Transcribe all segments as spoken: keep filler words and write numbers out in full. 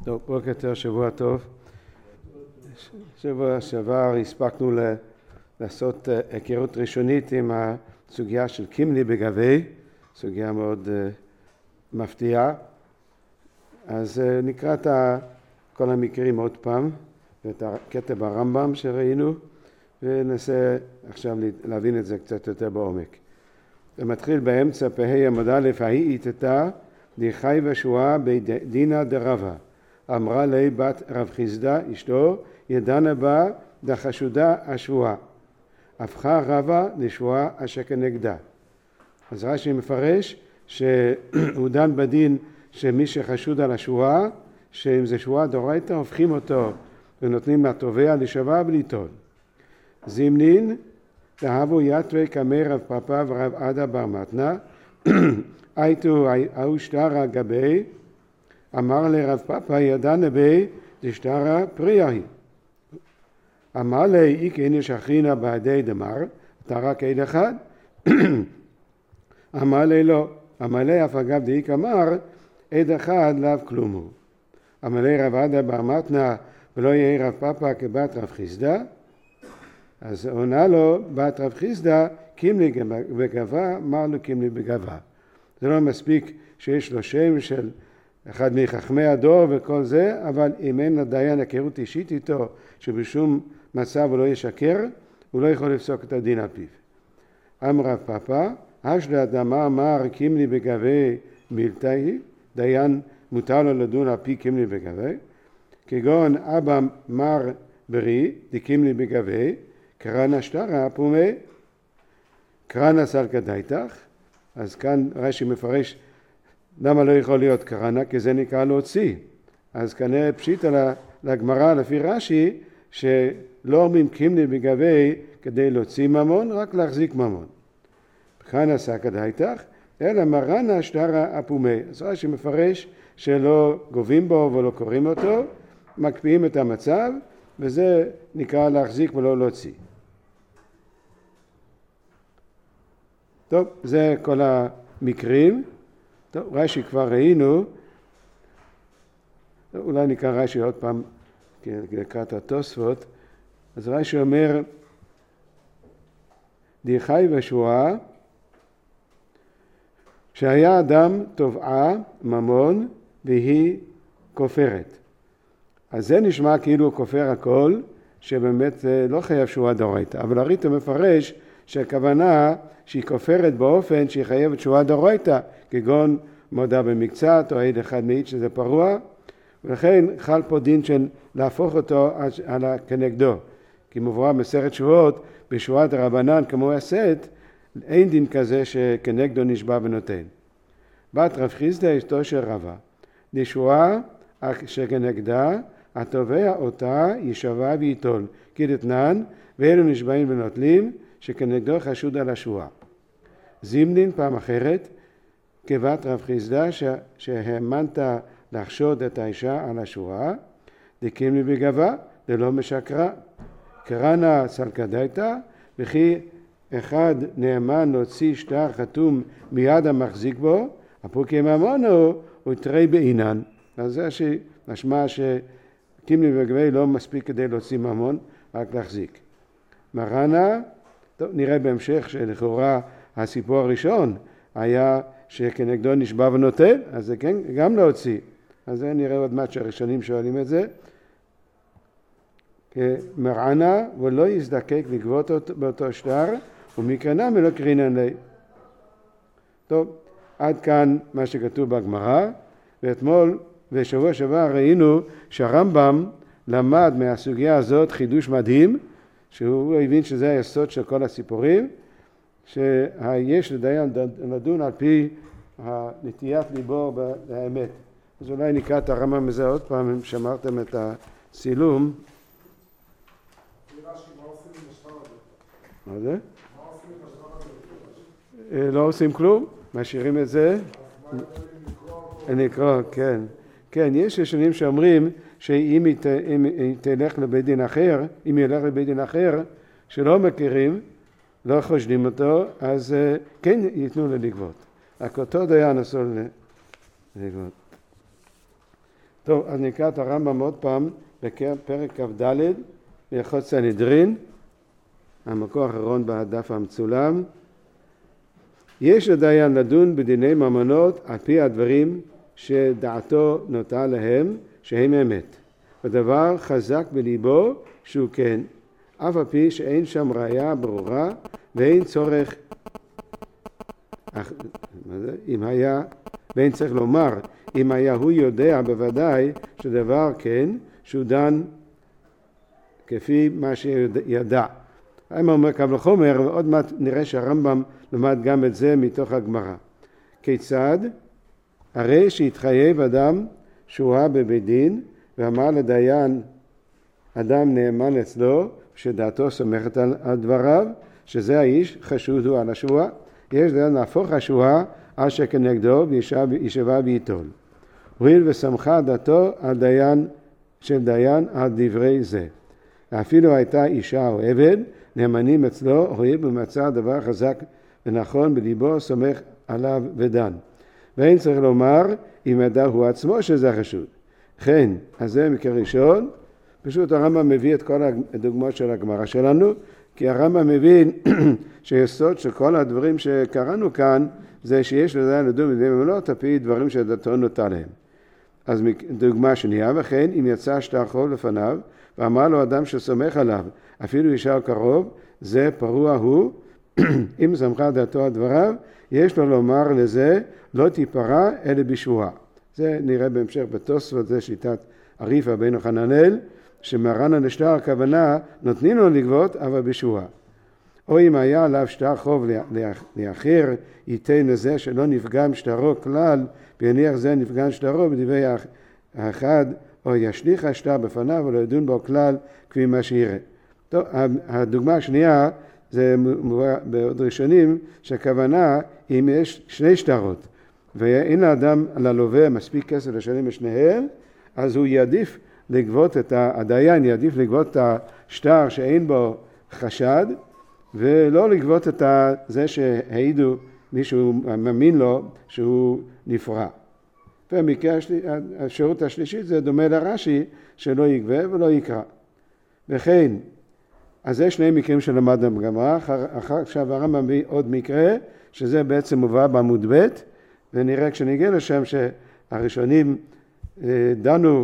טוב, בוקר טוב, שבוע טוב. שבוע שעבר הספקנו לעשות היכרות ראשונית עם הסוגיה של קימלי בגבי, סוגיה מאוד uh, מפתיעה. אז uh, נקרא את כל המקרים עוד פעם, ואת הקטע ברמב"ם שראינו, וננסה עכשיו להבין את זה קצת יותר בעומק. זה מתחיל באמצע פהי עמוד א', ההיא איתתה דחי ושוע בדינה דרבה. אמרה לי בת רב חיסדא אשתו, ידנה בה דחשודה השבועה. הפכה רבה לשבועה אשר כנגדה. אז רש"י מפרש שהוא דן בדין שמי שחשוד על השבועה, שאם זה שבועה דאורייתא הופכים אותו ונותנים לתובע לשבוע וליטול. זימנין דהבו יתרי קמי רב פאפא ורב עדה בר מתנא הייתו האושטרה גבי, אמר לרב פאפא ידנה בי דשטרה פריה היא. אמר לי איקי נשכרינה בעדי דמר, אתה רק עד אחד? אמר לי לא. אמר לי אף אגב דאיק אמר עד אחד לאו כלום הוא. אמר לי רב עדה בר מתנא ולא יהיה רב פאפא כבת רב חיסדא. אז עונה לו בת רב חיסדא קימלי בגבה, אמר לו קימלי בגבה. זה לא מספיק שיש לו שם של אחד מחכמי הדור וכל זה, אבל אם אין לדיין היכרות אישית איתו שבשום מצב הוא לא ישקר, הוא לא יכול לפסוק את הדין על פיו. אמר רב פאפא, אשדא דאמר מר קימלי בגבי מילתאי, דיין מותר לו לדון על פי קימלי בגבי, כגון אבא מר ברי דקימלי בגבי, קרנה שטרה פומי, קרנה סלקא דייתך. אז כאן רש"י מפרש למה לא יכול להיות קרנה, כי זה נקרא להוציא. אז כנראה פשיטה לגמרא לפי רש"י שלא אומרים קימלי בגבי כדי להוציא ממון, רק להחזיק ממון. קרנה סלקא דייתך, אלא מרנה שטרה אפומי. אז רש"י מפרש שלא גובים בו ולא קוראים אותו, מקפיאים את המצב, וזה נקרא להחזיק ולא להוציא. טוב, זה כל המקרים. טוב, רש"י כבר ראינו. טוב, אולי נקרא רש"י עוד פעם לקראת התוספות. אז רש"י אומר, דחי ושבועה, שהיה אדם תובעה ממון והיא כופרת. אז זה נשמע כאילו הוא כופר הכל, שבאמת לא חייב שבועה דאורייתא. אבל הריתא מפרש שהכוונה שהיא כופרת באופן שהיא חייבת שבועה דאורייתא, כגון מודה במקצת או עד אחד מעיד שזה פרוע, ולכן חל פה דין של להפוך אותו על כנגדו. כי מבואר מסכת שבועות, בשבועת רבנן כמו הסת, אין דין כזה שכנגדו נשבע ונותן. בת רב חיסדא אשתו של רבא, לשבועה שכנגדה, התובע אותה יישבע וייטול, כי דתנן, ואלו נשבעים ונוטלים, שכנגדו חשוד על השבועה. זימנין פעם אחרת, כבת רב חיסדא שהאמנת לחשוד את האישה על השבועה, דקימלי בגבה, דלא משקרה. קרנה סלקא דייתא, וכי אחד נאמן להוציא שטר חתום מיד המחזיק בו, הפוקי ממונו הוא יתרי בעינן. אז זה שמשמע שקימלי בגבי לא מספיק כדי להוציא ממון, רק להחזיק. מרנה, טוב, נראה בהמשך שלכאורה הסיפור הראשון היה שכנגדו נשבע ונוטל, אז זה כן, גם להוציא. אז זה נראה עוד מעט שהראשונים שואלים את זה. מרענה ולא יזדקק לגבות באותו שטר, ומקרנה מלא קרינן לי. טוב, עד כאן מה שכתוב בגמרא, ואתמול ושבוע שעבר ראינו שהרמב"ם למד מהסוגיה הזאת חידוש מדהים, שהוא הבין שזה היסוד של כל הסיפורים, שיש לדיין לדון על פי נטיית ליבו באמת. אז אולי נקרא את הרמב"ם הזה עוד פעם, אם שמרתם את הצילום. מה זה? לא עושים כלום? משאירים את זה? נקרא, כן. כן, יש ראשונים שאומרים שאם היא תלך לבית דין אחר, אם היא ילך לבית דין אחר, שלא מכירים, לא חושדים אותו, אז כן ייתנו לו לגבות. רק אותו דיין אסור לגבות. טוב, אז נקרא את הרמב"ם עוד פעם בפרק כ"ד, בהלכות סנהדרין, המקור האחרון בדף המצולם. יש לדיין לדון בדיני ממונות על פי הדברים שדעתו נוטה להם שהם אמת. הדבר חזק בליבו שהוא כן, אף על פי שאין שם ראיה ברורה ואין צורך, אם היה, ואין צריך לומר, אם היה הוא יודע בוודאי שדבר כן, שהוא דן כפי מה שידע. האם אומר קו לחומר, ועוד מעט נראה שהרמב"ם למד גם את זה מתוך הגמרא. כיצד? הרי שהתחייב אדם שוהה בבית דין, ואמר לדיין, אדם נאמן אצלו, שדעתו סומכת על, על דבריו, שזה האיש חשוד הוא על השוהה, יש דיין להפוך השוהה על שכנגדו וישבה וייטול. הואיל וסמכה דעתו על דיין, של דיין על דברי זה. אפילו הייתה אישה או עבד, נאמנים אצלו, הואיל ומצא דבר חזק ונכון בליבו, סומך עליו ודן. ואין צריך לומר, אם ידע הוא עצמו שזה החשוד. כן, אז זה מקרה ראשון. פשוט הרמב"ם מביא את כל הדוגמאות של הגמרא שלנו, כי הרמב"ם מבין שיסוד של כל הדברים שקראנו כאן, זה שיש לדיין לדון בדיני ממונות, על פי דברים שדעתו נוטה להם. אז דוגמה שנייה, וכן, אם יצא שטר חוב לפניו, ואמר לו אדם שסומך עליו, אפילו אישה או קרוב, זה פרוע הוא, אם סמכה דעתו על דבריו, יש לו לומר לזה, לא תיפרע אלא בשבועה. זה נראה בהמשך בתוספות, זה שיטת אריפא בן חננאל, שמרן הנשטר הכוונה, נותנים לו לגבות, אבל בשבועה. או אם היה עליו שטר חוב לאחר, ייתן לזה שלא נפגם שטרו כלל, ויניח זה נפגם שטרו בדברי האחד, או ישליך השטר בפניו ולא ידון בו כלל כפי מה שיראה. טוב, הדוגמה השנייה זה מובא בעוד ראשונים, שהכוונה אם יש שני שטרות ואין לאדם ללווה מספיק כסף לשלם לשניהם, אז הוא יעדיף לגבות את הדיין, יעדיף לגבות את השטר שאין בו חשד, ולא לגבות את זה שהעידו מישהו מאמין לו שהוא נפרע. והמקרה האפשרות השלישית זה דומה לרש"י, שלא יגבה ולא יקרא. וכן, אז זה שני מקרים שלמדנו בגמרא. עכשיו הרמב"ם מביא עוד מקרה, שזה בעצם מובא בעמוד ב', ונראה כשנגיע לשם שהראשונים דנו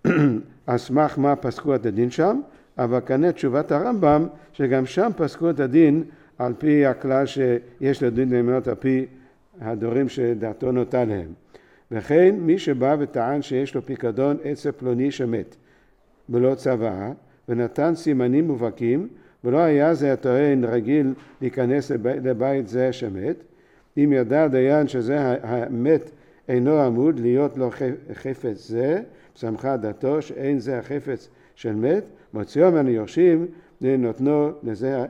על סמך מה פסקו את הדין שם, אבל כאן תשובת הרמב"ם שגם שם פסקו את הדין על פי הכלל שיש לדין נאמנות על פי הדברים שדעתו נוטה להם. וכן מי שבא וטען שיש לו פיקדון אצל פלוני שמת בלא צוואה ונתן סימנים מובהקים ולא היה זה הטוען רגיל להיכנס לבית זה שמת, אם ידע הדיין שזה המת אינו עמוד להיות לו חפץ זה, סמכה דעתו שאין זה החפץ של מת, מוציאו ממנו יורשים ונותנו לזה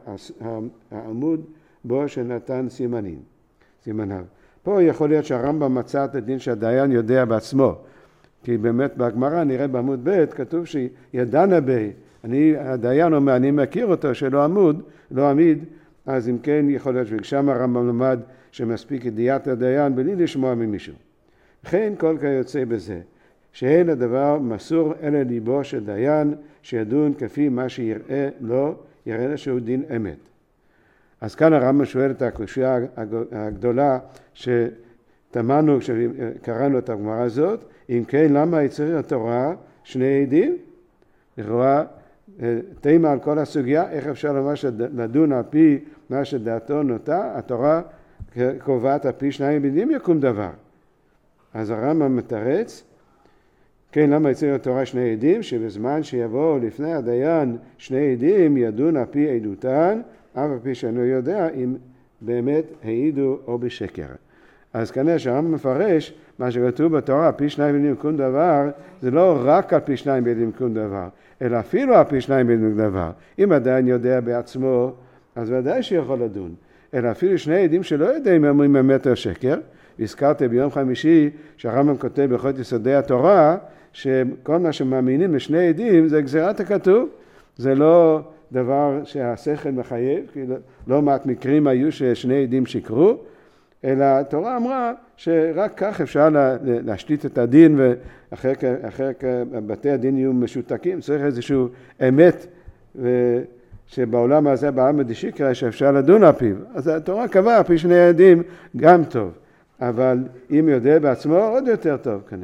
העמוד בו שנתן סימנים, סימניו. פה יכול להיות שהרמב"ם מצא את הדין שהדיין יודע בעצמו, כי באמת בגמרא נראה בעמוד ב' כתוב שידענה בי, אני, הדיין אומר, אני מכיר אותו שלא עמוד, לא עמיד, אז אם כן יכול להיות ששם הרמב"ם למד שמספיק ידיעת הדיין בלי לשמוע ממישהו. לכן כל כיוצא בזה, שאין הדבר מסור אלא ליבו של דיין, שידון כפי מה שיראה לו, יראה לו שהוא דין אמת. אז כאן הרמב"ם שואל את הקושיה הגדולה שתמנו כשקראנו את הגמרא הזאת, אם כן למה יצריך התורה שני עדים? לכאורה תימה על כל הסוגיה, איך אפשר לומר לדון על פי מה שדעתו נוטה, התורה קובעת על פי שניים עדים יקום דבר. אז הרמב"ם מתרץ, כן, למה יצריך התורה שני עדים? שבזמן שיבואו לפני הדיין שני עדים ידון על פי עדותן, אף על פי שאני יודע אם באמת העידו או בשקר. אז כנראה שהרמב"ם מפרש מה שכתוב בתורה, על פי שניים עדים יקום דבר, זה לא רק על פי שניים עדים יקום דבר, אלא אפילו על פי שניים עדים יקום דבר. אם הדיין יודע בעצמו, אז ודאי שיכול לדון. אלא אפילו שני עדים שלא יודעים אם אומרים אמת או שקר. והזכרתי ביום חמישי שהרמב"ם כותב בכל יסודי התורה, שכל מה שמאמינים לשני עדים זה גזירת הכתוב. זה לא דבר שהשכל מחייב, כי לא מעט מקרים היו ששני עדים שיקרו, אלא התורה אמרה שרק כך אפשר להשליט את הדין, ואחר כך בתי הדין יהיו משותקים, צריך איזשהו אמת, שבעולם הזה בעלמא דשיקרא שאפשר לדון על פיו. אז התורה קבעה על פי שני עדים גם טוב, אבל אם יודע בעצמו עוד יותר טוב כנראה.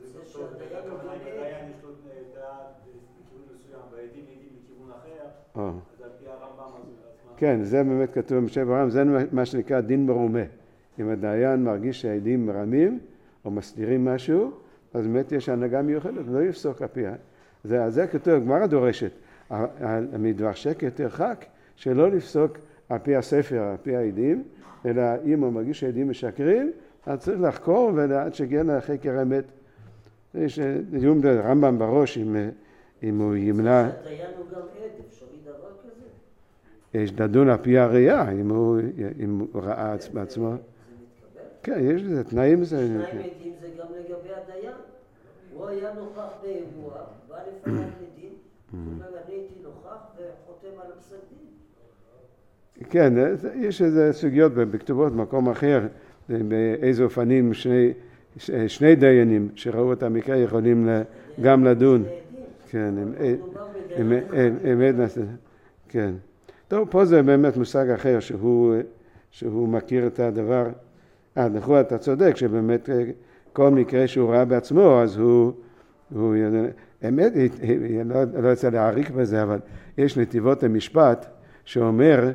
כן, זה באמת כתוב במשנה ברורה, זה מה שנקרא דין מרומה. אם הדיין מרגיש שהעדים מרמים או מסתירים משהו, אז באמת יש הנהגה מיוחדת, לא יפסוק על פיה. זה, זה כתוב, הגמרא דורשת, המדבר שקר תרחק, שלא לפסוק על פי הספר, על פי העדים, אלא אם הוא מרגיש שהעדים משקרים, אז צריך לחקור ועד שגיע לחקר האמת. יש דיון רמב"ם בראש, אם, אם הוא ימנע... הדיין הוא גם עד, אפשרי דבר כזה? יש לדון על פי הראייה, אם הוא, אם הוא ראה בעצמו. זה מתקבל? כן, יש לזה תנאים. שניים עדים זה גם לגבי הדיין. הוא היה נוכח באירוע, בא לפניו לדין, הוא אומר, אני הייתי נוכח וחותם על הפסק דין. כן, יש איזה סוגיות בכתובות במקום אחר, באיזה אופנים שני, שני דיינים שראו את המקרה יכולים גם לדון. כן, הם עד נעשה. כן. טוב, פה זה באמת מושג אחר שהוא, שהוא מכיר את הדבר. אה, נכון, אתה צודק שבאמת כל מקרה שהוא ראה בעצמו, אז הוא, הוא אמת, לא, לא יצא להעריך בזה, אבל יש נתיבות המשפט שאומר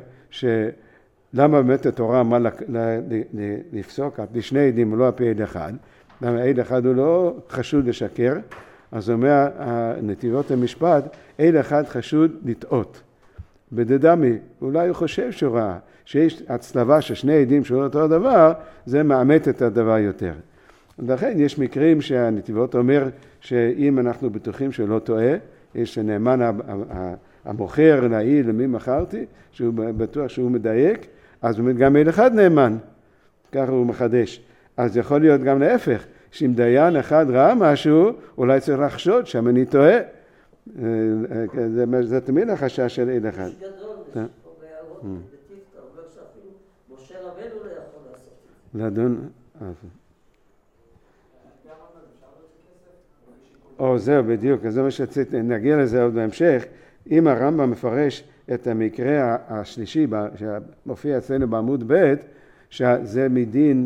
שלמה באמת התורה אמרה לפסוק על פי שני עדים ולא על פי עד אחד, למה עד אחד הוא לא חשוד לשקר, אז אומר נתיבות המשפט, עד אחד חשוד לטעות. בדדמי, אולי הוא חושב שהוא ראה, שיש הצלבה של שני עדים שהוא אותו דבר, זה מאמת את הדבר יותר. לכן יש מקרים שהנתיבות אומר שאם אנחנו בטוחים שלא טועה, יש נאמן המוכר להעיד למי מכרתי, שהוא בטוח שהוא מדייק, אז גם עד אחד נאמן, ככה הוא מחדש. אז יכול להיות גם להפך, שאם דיין אחד ראה משהו, אולי צריך לחשוד שם אני טועה. זה, זה תמיד החשש של עד אחד. יש גדול, יש פה בהערות, בטיפתא, הוא אומר שאפילו משה רבנו לא יכול לעשות את זה. לדון, או זהו בדיוק, זה מה שרציתי, נגיע לזה עוד בהמשך. אם הרמב"ם מפרש את המקרה השלישי שמופיע אצלנו בעמוד ב', שזה מדין,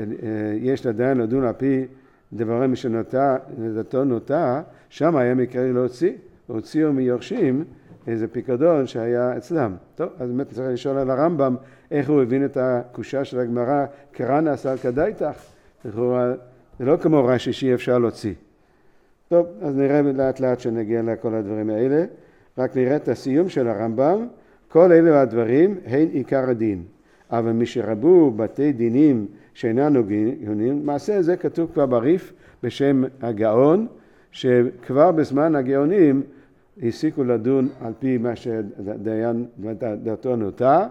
יש לדיין לדון על פי דברים משנוטה, לדתו נוטה, שם היה מקרה להוציא, הוציאו מיורשים איזה פיקדון שהיה אצלם. טוב, אז באמת צריך לשאול על הרמב"ם איך הוא הבין את הקושה של הגמרא, קרא נעשה על כדאיתך, זה לא כמו רש"י שאי אפשר להוציא. טוב, אז נראה לאט לאט שנגיע לכל הדברים האלה, רק נראה את הסיום של הרמב"ם, כל אלה הדברים הן עיקר הדין, אבל משרבו בתי דינים שאינם הוגנים, מעשה זה כתוב כבר בריף בשם הגאון, שכבר בזמן הגאונים הסיקו לדון על פי מה שדיין דתו נוטה.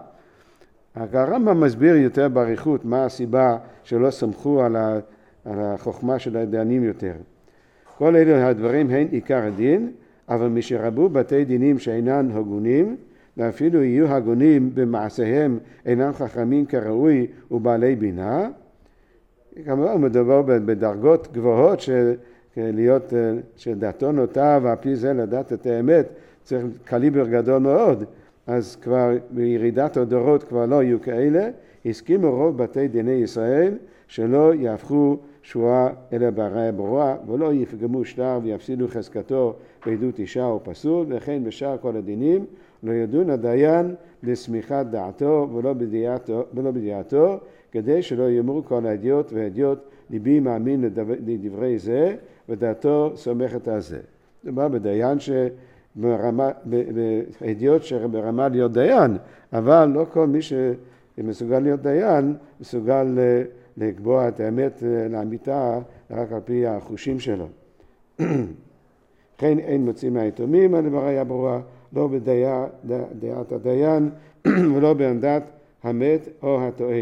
הרמב"ם מסביר יותר באריכות מה הסיבה שלא סמכו על החוכמה של הדיינים יותר. כל אלה הדברים הן עיקר הדין, אבל משרבו בתי דינים שאינם הגונים, ואפילו יהיו הגונים במעשיהם אינם חכמים כראוי ובעלי בינה, כמובן הוא מדבר בדרגות גבוהות של להיות, שדתו נוטה ועל פי זה לדעת את האמת, צריך קליבר גדול מאוד, אז כבר בירידת הדורות כבר לא יהיו כאלה, הסכימו רוב בתי דיני ישראל שלא יהפכו שבועה אלא בהרעה ברורה, ולא יפגמו שטר ויפסידו חזקתו בעדות אישה או פסול, וכן בשאר כל הדינים לא ידון הדיין לסמיכת דעתו ולא בדעתו, ולא בדעתו, כדי שלא יאמרו כל העדיות והעדיות ליבי מאמין לדברי זה ודעתו סומכת על זה. מדובר בדיין שברמה, בעדיות שברמה להיות דיין, אבל לא כל מי שמסוגל להיות דיין מסוגל לקבוע את האמת לאמיתה רק על פי החושים שלו. כן אין מוצאים מהיתומים, הדבר היה ברורה, לא בדעת הדיין ולא בעמדת המת או הטוען.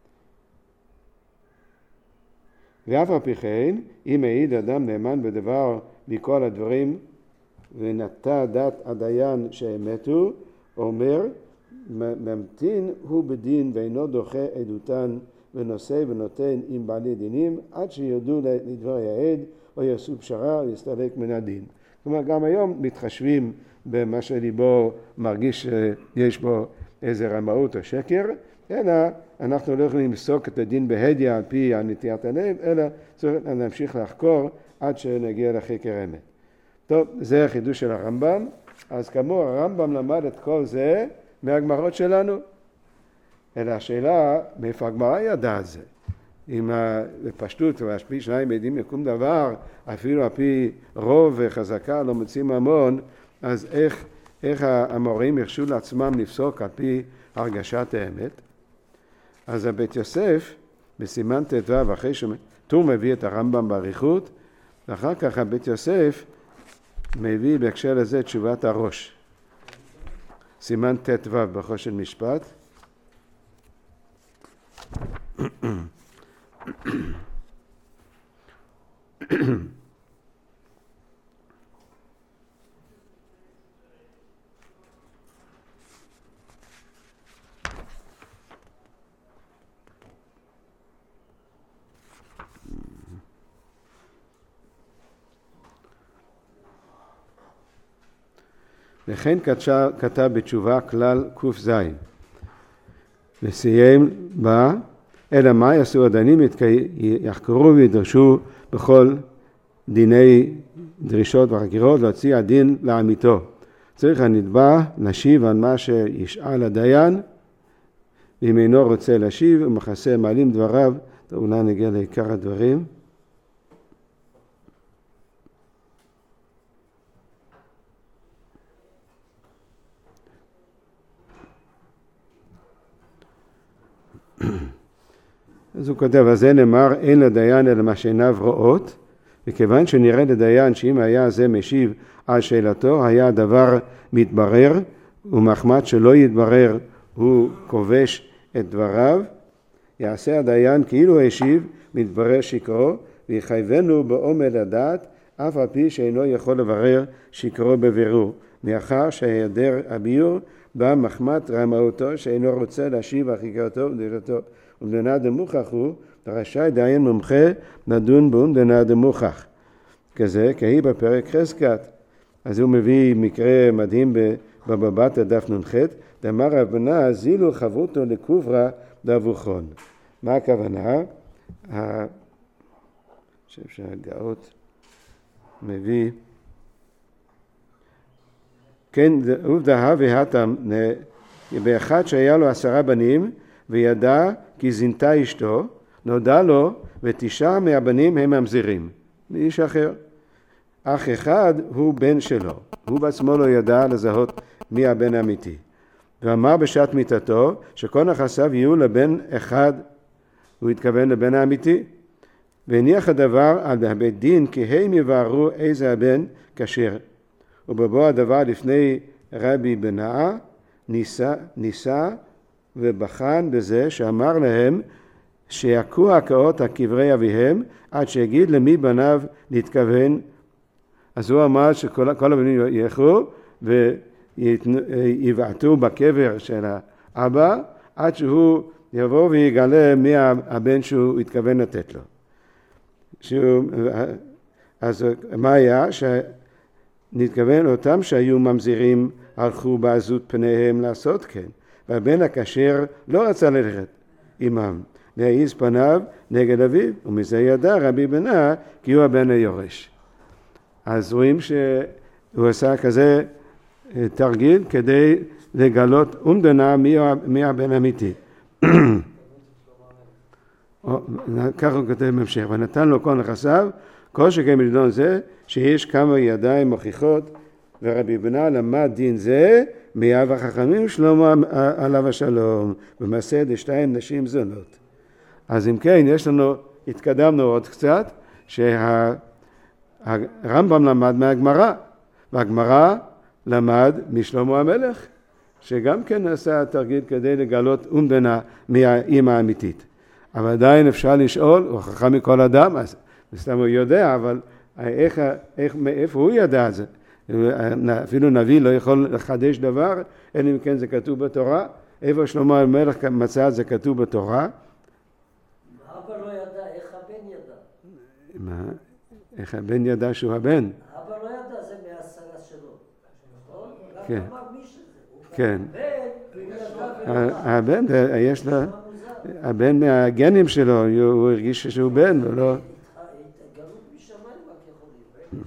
ואף על פי כן, אם העיד אדם נאמן בדבר מכל הדברים ונטה דת הדיין שהמתו, אומר, ממתין הוא בדין ואינו דוחה עדותן ונושא ונותן עם בעלי דינים עד שירדו לדבר העד או יעשו פשרה או יסתלק מן הדין. כלומר גם היום מתחשבים במה שליבו מרגיש שיש בו איזה רמאות או שקר, אלא אנחנו לא יכולים לפסוק את הדין בהדיא על פי נטיית הלב, אלא צריך להמשיך לחקור עד שנגיע לחקר האמת. טוב, זה החידוש של הרמב"ם. אז כמו הרמב"ם למד את כל זה מהגמרות שלנו. אלא השאלה, מאיפה הגמרא ידע את זה? אם בפשטות והשפי שניים עדים יקום דבר, אפילו על פי רוב וחזקה לא מוצאים ממון, אז איך, איך המורים ירשו לעצמם לפסוק על פי הרגשת האמת? אז הבית יוסף, בסימן ט"ו, אחרי שטור מביא את הרמב"ם בעריכות, ואחר כך הבית יוסף מביא בהקשר לזה תשובת הראש. סימן ט"ו בחושן משפט. וכן כתב בתשובה כלל ק"ז וסיים בה, אלא מה יעשו הדיינים? יחקרו וידרשו בכל דיני דרישות וחקירות להוציא הדין לאמיתו. צריך הנתבע להשיב על מה שישאל הדיין, ואם אינו רוצה להשיב ומכסה מעלים דבריו. אולי נגיע לעיקר הדברים. אז הוא כותב, אז זה נאמר, אין לדיין אלא מה שעיניו רואות, וכיוון שנראה לדיין שאם היה זה משיב על שאלתו, היה הדבר מתברר, ומחמת שלא יתברר הוא כובש את דבריו, יעשה הדיין כאילו השיב, מתברר שקרו, ויחייבנו בעומד הדעת, אף על פי שאינו יכול לברר שקרו בבירור, מאחר שהיעדר הביור בא מחמת רמאותו שאינו רוצה להשיב על חקרתו ודרתו. ומדנה דמוכח הוא, רשאי דיין מומחה נדון בו ומדנה דמוכח. כזה, כהי בפרק חזקת. אז הוא מביא מקרה מדהים בבבא דף נ"ח, דאמר רבנה, זילו חברותו לקוברה דבוכון. מה הכוונה? אני חושב שהגאות מביא, כן, עובדה והתם, באחד שהיה לו עשרה בנים, וידע כי זינתה אשתו, נודע לו, ותשעה מהבנים הם ממזירים, לאיש אחר. אח אחד הוא בן שלו, הוא בעצמו לא ידע לזהות מי הבן האמיתי. ואמר בשעת מיתתו, שכל נכסיו יהיו לבן אחד, הוא התכוון לבן האמיתי. והניח הדבר על בית דין, כי הם יבערו איזה הבן כשר. ובבוא הדבר לפני רבי בנאה, ניסה, ניסה, ובחן בזה שאמר להם שיקעו הקאות על קברי אביהם עד שיגיד למי בניו להתכוון. אז הוא אמר שכל הבנים ילכו ויבעטו בקבר של האבא עד שהוא יבוא ויגלה מי הבן שהוא התכוון לתת לו. שהוא, אז מה היה? שנתכוון אותם שהיו ממזירים הלכו בעזות פניהם לעשות כן. והבן הכשר לא רצה ללכת עמם, להעיז פניו נגד אביו, ומזה ידע רבי בנאה כי הוא הבן היורש. אז רואים שהוא עשה כזה תרגיל כדי לגלות אומדנה מי, מי הבן האמיתי. כך הוא כותב בהמשך, ונתן לו כל נכסיו, כל שכן מלדון זה, שיש כמה ידיים מוכיחות, ורבי בנאה למד דין זה, מאב החכמים שלמה עליו השלום, במעשה דשתיים נשים זונות. אז אם כן, יש לנו, התקדמנו עוד קצת, שהרמב"ם למד מהגמרא, והגמרא למד משלמה המלך, שגם כן עשה תרגיל כדי לגלות אומדנה מהאמא האמיתית. אבל עדיין אפשר לשאול, הוא חכם מכל אדם, אז סתם הוא יודע, אבל איך, איך, מאיפה הוא ידע את זה? אפילו נביא לא יכול לחדש דבר, אלא אם כן זה כתוב בתורה. איפה שלמה המלך מצא את זה כתוב בתורה? מה? איך הבן ידע שהוא הבן? אבא לא ידע, זה מהשרה שלו. נכון? כן. רק אמר מי שזה. הוא כן. הבן, הבן, יש לו, הבן מהגנים שלו, הוא הרגיש שהוא בן, ולא... התגלות משמיים רק יכול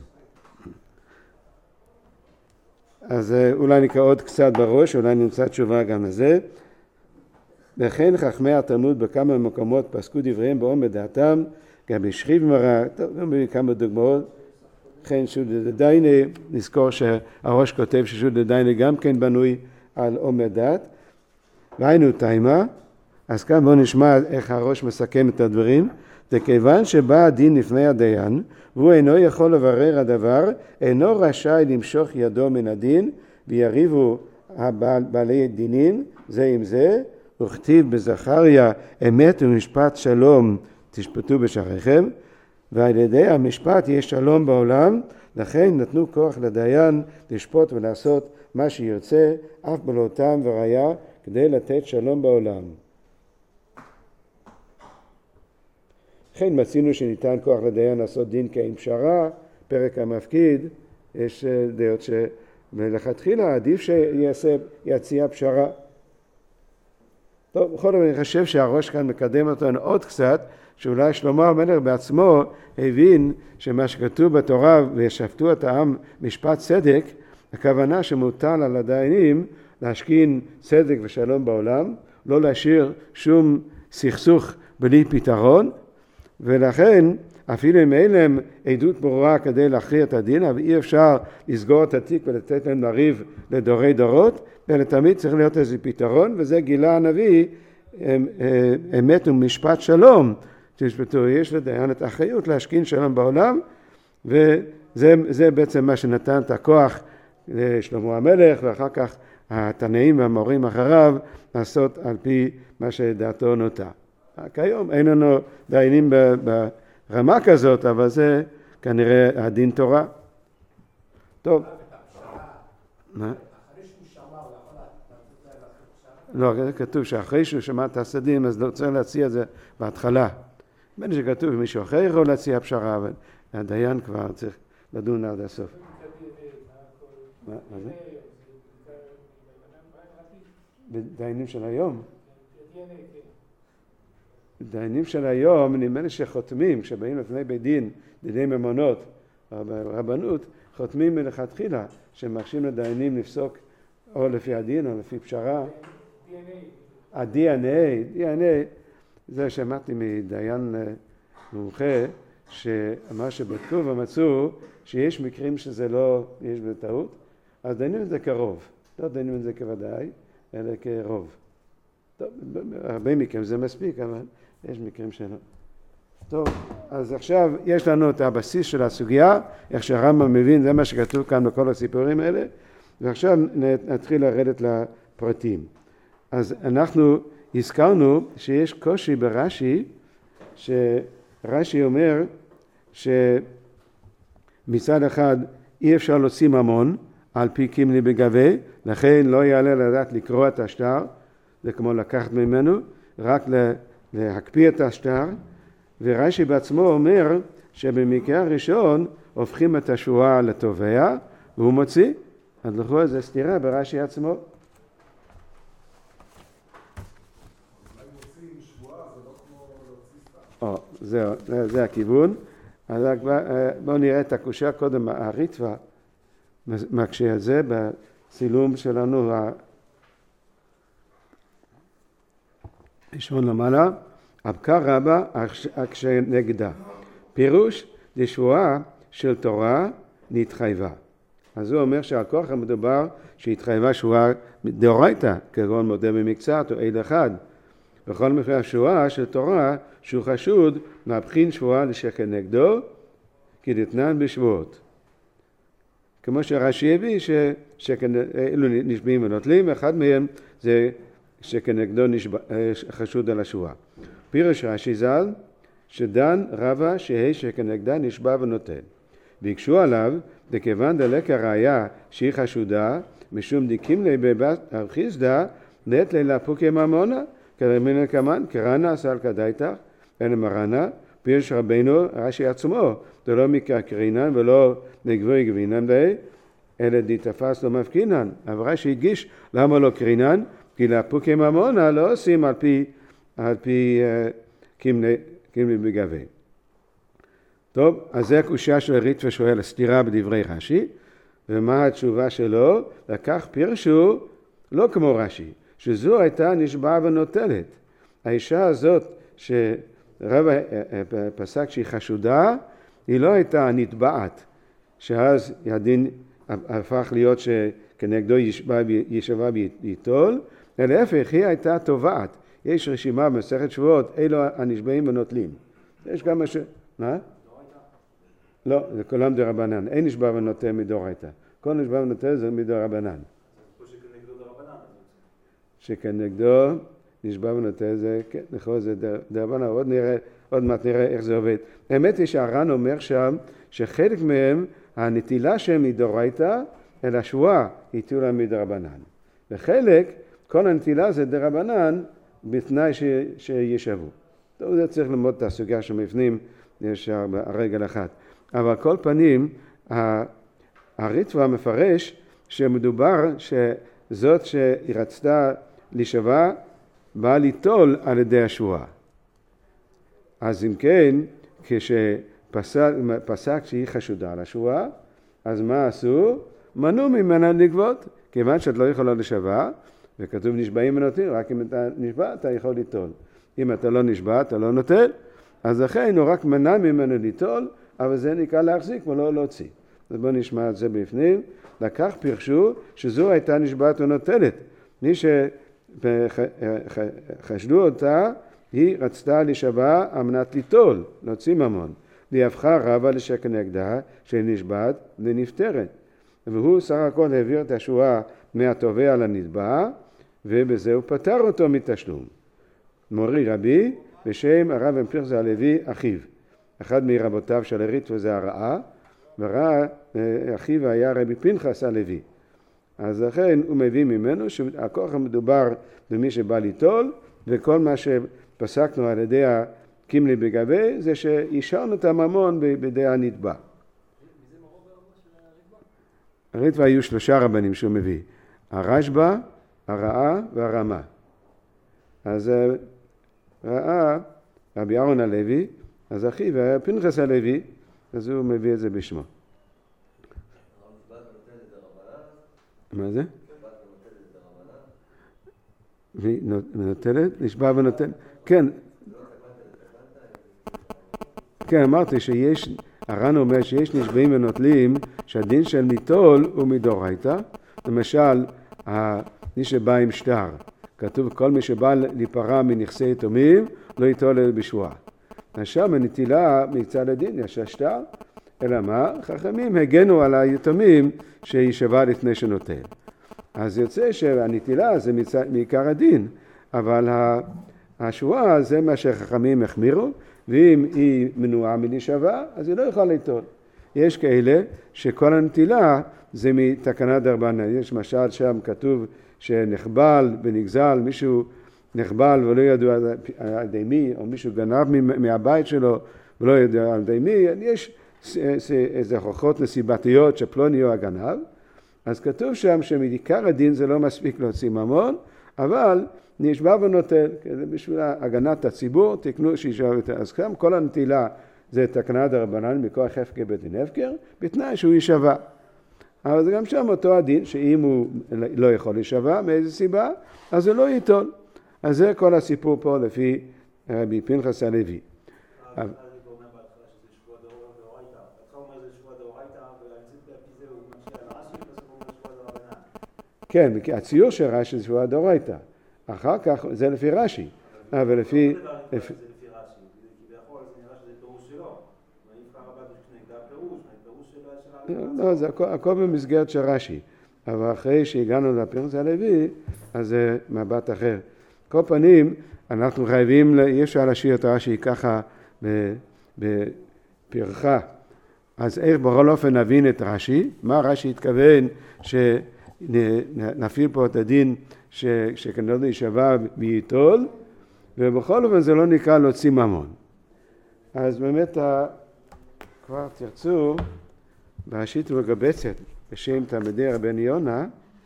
להיות. אז אולי נקרא עוד קצת בראש, אולי נמצא תשובה גם לזה. וכן חכמי התלמוד בכמה מקומות פסקו דבריהם בעומד דעתם, גם בשכיב מראה, טוב, גם בכמה דוגמאות. כן, שודא דייני, נזכור שהראש כותב ששודא דייני גם כן בנוי על עומד דעת. והיינו תימה, אז כאן בואו נשמע איך הראש מסכם את הדברים. זה כיוון שבא הדין לפני הדיין, והוא אינו יכול לברר הדבר, אינו רשאי למשוך ידו מן הדין, ויריבו בעלי דינים, זה עם זה, וכתיב בזכריה, אמת ומשפט שלום תשפטו בשעריכם, ועל ידי המשפט יש שלום בעולם, לכן נתנו כוח לדיין לשפוט ולעשות מה שירצה, אף בלא טעם וראיה, כדי לתת שלום בעולם. לכן מצינו שניתן כוח לדיין לעשות דין כעין פשרה, פרק המפקיד, יש דעות שמלכתחילה עדיף שיציע פשרה. טוב, בכל זאת אני חושב שהראש כאן מקדם אותנו עוד קצת, שאולי שלמה המלך בעצמו הבין שמה שכתוב בתורה וישפטו את העם משפט צדק, הכוונה שמוטל על הדיינים להשכין צדק ושלום בעולם, לא להשאיר שום סכסוך בלי פתרון, ולכן אפילו אם אין להם עדות ברורה כדי להכריע את הדין, אבל אי אפשר לסגור את התיק ולתת להם לריב לדורי דורות, אלא תמיד צריך להיות איזה פתרון, וזה גילה הנביא אמת ומשפט שלום. תשפטו, יש לדיין את האחריות להשכין שלום בעולם, וזה בעצם מה שנתן את הכוח לשלמה המלך, ואחר כך התנאים והמורים אחריו לעשות על פי מה שדעתו נוטה. כיום אין לנו דיינים ברמה כזאת, אבל זה כנראה הדין תורה. טוב. מה? לא, כתוב שאחרי שהוא שמע את הסדים, אז לא צריך להציע את זה בהתחלה. בין שכתוב, מישהו אחר יכול להציע פשרה, אבל הדיין כבר צריך לדון עד הסוף. מה זה? בדיינים של היום? בדיינים של היום, נדמה לי שחותמים, כשבאים לפני בית דין, דיני ממונות, רבנות, חותמים מלכתחילה, שמרשים לדיינים לפסוק או לפי הדין או לפי פשרה. ה-די אן איי, די אן איי, זה שמעתי מדיין מומחה, שמה שבדקו ומצאו, שיש מקרים שזה לא, יש בטעות, אז דיינים את זה כרוב, לא דיינים את זה כוודאי, אלא כרוב. טוב, הרבה מקרים זה מספיק, אבל יש מקרים שלא. טוב, אז עכשיו יש לנו את הבסיס של הסוגיה, איך שהרמב"ם מבין, זה מה שכתוב כאן בכל הסיפורים האלה, ועכשיו נתחיל לרדת לפרטים. אז אנחנו הזכרנו שיש קושי ברש"י, שרש"י אומר שמצד אחד אי אפשר להוציא ממון על פי קימלי בגבה, לכן לא יעלה לדעת לקרוא את השטר, זה כמו לקחת ממנו, רק להקפיא את השטר, ורש"י בעצמו אומר שבמקרה הראשון הופכים את השבועה לתובע, והוא מוציא, אז לכאורה זה סתירה ברש"י עצמו. או, זהו, זה, זה הכיוון. אז בואו נראה את הקושיה קודם, הריטווה מקשה את זה בצילום שלנו ראשון למעלה, אבקה רבה אקשה נגדה. פירוש דשבועה של תורה נתחייבה. אז הוא אומר שהכוח המדובר שהתחייבה שבועה דאורייתא, כגון מודה במקצת או עד אחד. בכל מקרה השבועה של תורה שהוא חשוד מהבחין שבועה לשכנגדו כדתנן בשבועות. כמו שרש"י הביא שאלו נשבעים ונוטלים, אחד מהם זה שכנגדו נשבע, חשוד על השבועה. פירוש רש"י ז"ל שדן רבה שהיא שכנגדה נשבע ונוטל. ביקשו עליו דכיוון דלק הראיה שהיא חשודה משום דיקים לי בבת ארכיסדה נט לי להפוקי ממונה כרמינה כמן קרנה עשה על כדאיתך אין מרנה פירוש רבינו, רש"י עצמו, זה לא מקרקרינן ולא נגבוי גבינן די, אלא דתפס לא מפקינן. אבל רש"י הגיש למה לא קרינן, כי לפוקי ממונה לא עושים על פי, על פי uh, קימלי בגבי. טוב, אז זה הקושיה של ריטווה שואל, הסתירה בדברי רש"י, ומה התשובה שלו? לקח פירשו לא כמו רש"י, שזו הייתה נשבעה ונוטלת. האישה הזאת שרב פסק שהיא חשודה, היא לא הייתה נתבעת, שאז הדין הפך להיות שכנגדו ישבה ויטול, אלא להפך, היא הייתה תובעת. יש רשימה במסכת שבועות, אלו הנשבעים ונוטלים. יש גם משהו... מה? לא, זה כולם דרבנן. אין נשבע ונוטל מדאורייתא. כל נשבע ונוטל זה מדרבנן. שכנגדו דרבנן. שכנגדו נשבע ונוטל זה, כן, נכון, זה דרבנן. עוד נראה, עוד מעט נראה איך זה עובד. האמת היא שהר"ן אומר שם שחלק מהם, הנטילה שהם מדאורייתא, אלא השבועה ייתנו להם מדרבנן. וחלק, כל הנטילה זה דרבנן בתנאי ש, שישבו. טוב, זה צריך ללמוד את הסוגיה שמפנים, יש הרגל אחת. אבל כל פנים, הריטווה מפרש שמדובר שזאת שהיא רצתה להישבע, באה ליטול על ידי השבועה. אז אם כן, כשפסק שהיא חשודה על השבועה, אז מה עשו? מנעו ממנה לגבות, כיוון שאת לא יכולה לשבע, וכתוב נשבעים ונוטלים, רק אם אתה נשבע אתה יכול ליטול. אם אתה לא נשבע אתה לא נוטל, אז לכן הוא רק מנע ממנו ליטול, אבל זה נקרא להחזיק ולא להוציא. אז בואו נשמע את זה בפנים. לקח פירשו שזו הייתה נשבעת ונוטלת. מי שחשדו אותה, היא רצתה להישבע על מנת ליטול, להוציא ממון. והיא הפכה רבה לשכנגדה שהיא נשבעת ונפטרת. והוא סך הכל העביר את השבועה מהתובע לנתבע, ובזה הוא פטר אותו מתשלום. מורי רבי, בשם הרב אמפירס הלוי אחיו. אחד מרבותיו של הריטווה זה הרעה, ורע אחיו היה רבי פנחס הלוי. אז לכן הוא מביא ממנו שהכוח המדובר במי שבא ליטול, וכל מה שפסקנו על ידי הקימלי בגבי, זה שאישרנו את הממון בידי הנתבע. הריטווה היו שלושה רבנים שהוא מביא, הרשב"א, הרעה והרמה. אז ראה רבי אהרון הלוי, אז אחיו היה פנחס הלוי, אז הוא מביא את זה בשמו. מה זה? ונוטלת? נשבע ונוטלת? כן. כן, אמרתי שיש, הר"ן אומר שיש נשבעים ונוטלים שהדין של ניטול הוא מדאורייתא. למשל, מי שבא עם שטר, כתוב כל מי שבא להיפרע מנכסי יתומים לא ייטול אלא בשבועה. עכשיו הנטילה מצד הדין יש השטר, אלא מה? חכמים הגנו על היתומים שישבע לפני שנוטל. אז יוצא שהנטילה זה מעיקר הדין, אבל השבועה זה מה שחכמים החמירו, ואם היא מנועה מלהישבע, אז היא לא יכולה ליטול. יש כאלה שכל הנטילה זה מתקנה דרבנן. יש משל שם כתוב שנחבל ונגזל, מישהו נחבל ולא ידוע על ידי מי, או מישהו גנב מהבית שלו ולא ידוע על ידי מי, יש איזה הוכחות נסיבתיות שפלוני הוא הגנב, אז כתוב שם שמעיקר הדין זה לא מספיק להוציא ממון, אבל נשבע ונוטל, בשביל הגנת הציבור, תקנו שישבע ותל. אז כאן כל הנטילה זה תקנה דרבנן מכוח הפקר בדין הפקר, בתנאי שהוא ישבע. אבל זה גם שם אותו הדין, שאם הוא לא יכול לשבע, מאיזה סיבה, אז הוא לא ייטול. אז זה כל הסיפור פה לפי רבי פנחס הלוי. כן, הציור של רש"י זה שבועה דאורייתא. אחר כך זה לפי רש"י. אבל לפי... לא, זה הכל במסגרת של רש"י. אבל אחרי שהגענו לפנחס הלוי, אז זה מבט אחר. כל פנים, אנחנו חייבים, אי אפשר להשאיר את רש"י ככה בפרחה. אז איך בכל אופן נבין את רש"י? מה רש"י התכוון שנפעיל פה את הדין שכנראה יישבע וייטול, ובכל אופן זה לא נקרא להוציא ממון. אז באמת כבר תרצו בהשית ומגבצת בשם תלמידי רבנו יונה,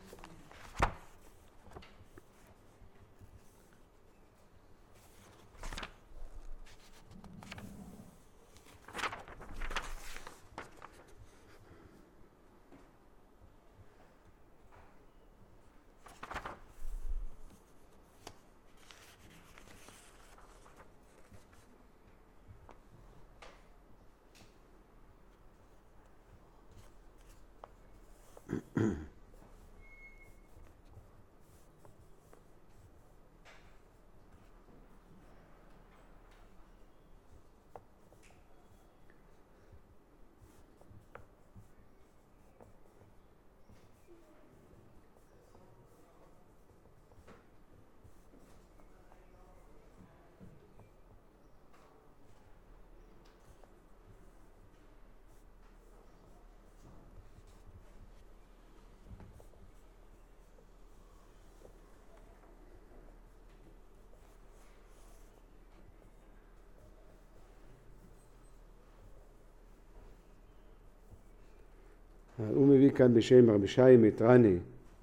הוא מביא כאן בשם רבי שי מטרני,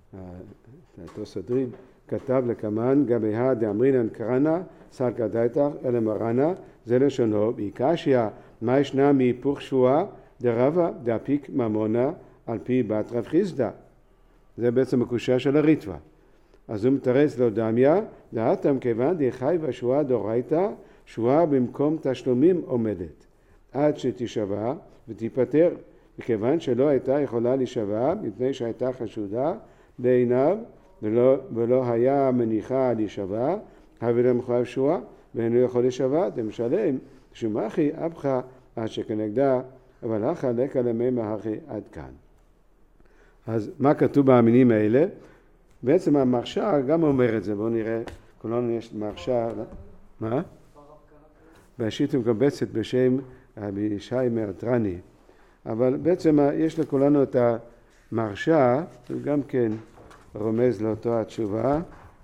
התוספות, כתב לקמן גביה דאמרינן קרנה סלקא דייתך אלא מרנה, זה לשונו ביקשיא מה ישנה מהיפוך שבועה דרבה דאפיק ממונה על פי בת רב חיסדא. זה בעצם הקושיה של הריטב"א. אז הוא מתרץ לו דמיה, דהתם כיוון דחי בשבועה דאורייתא, שבועה במקום תשלומים עומדת עד שתישבע ותיפטר, וכיוון שלא הייתה יכולה להישבע מפני שהייתה חשודה בעיניו ולא, ולא היה מניחה להישבע, הווה לה מחויב שבועה ואינו יכול להישבע, דמשלם שמחי אבך עד שכנגדה, אבל אחא לקא למימא הכי עד כאן. אז מה כתוב במילים האלה? בעצם המרשה גם אומר את זה. בואו נראה, כולנו יש מרשה, מה? בהשית ומקבצת בשם רבי שי מטרני. אבל בעצם יש לכולנו את המרשה, וגם כן רומז לאותו התשובה.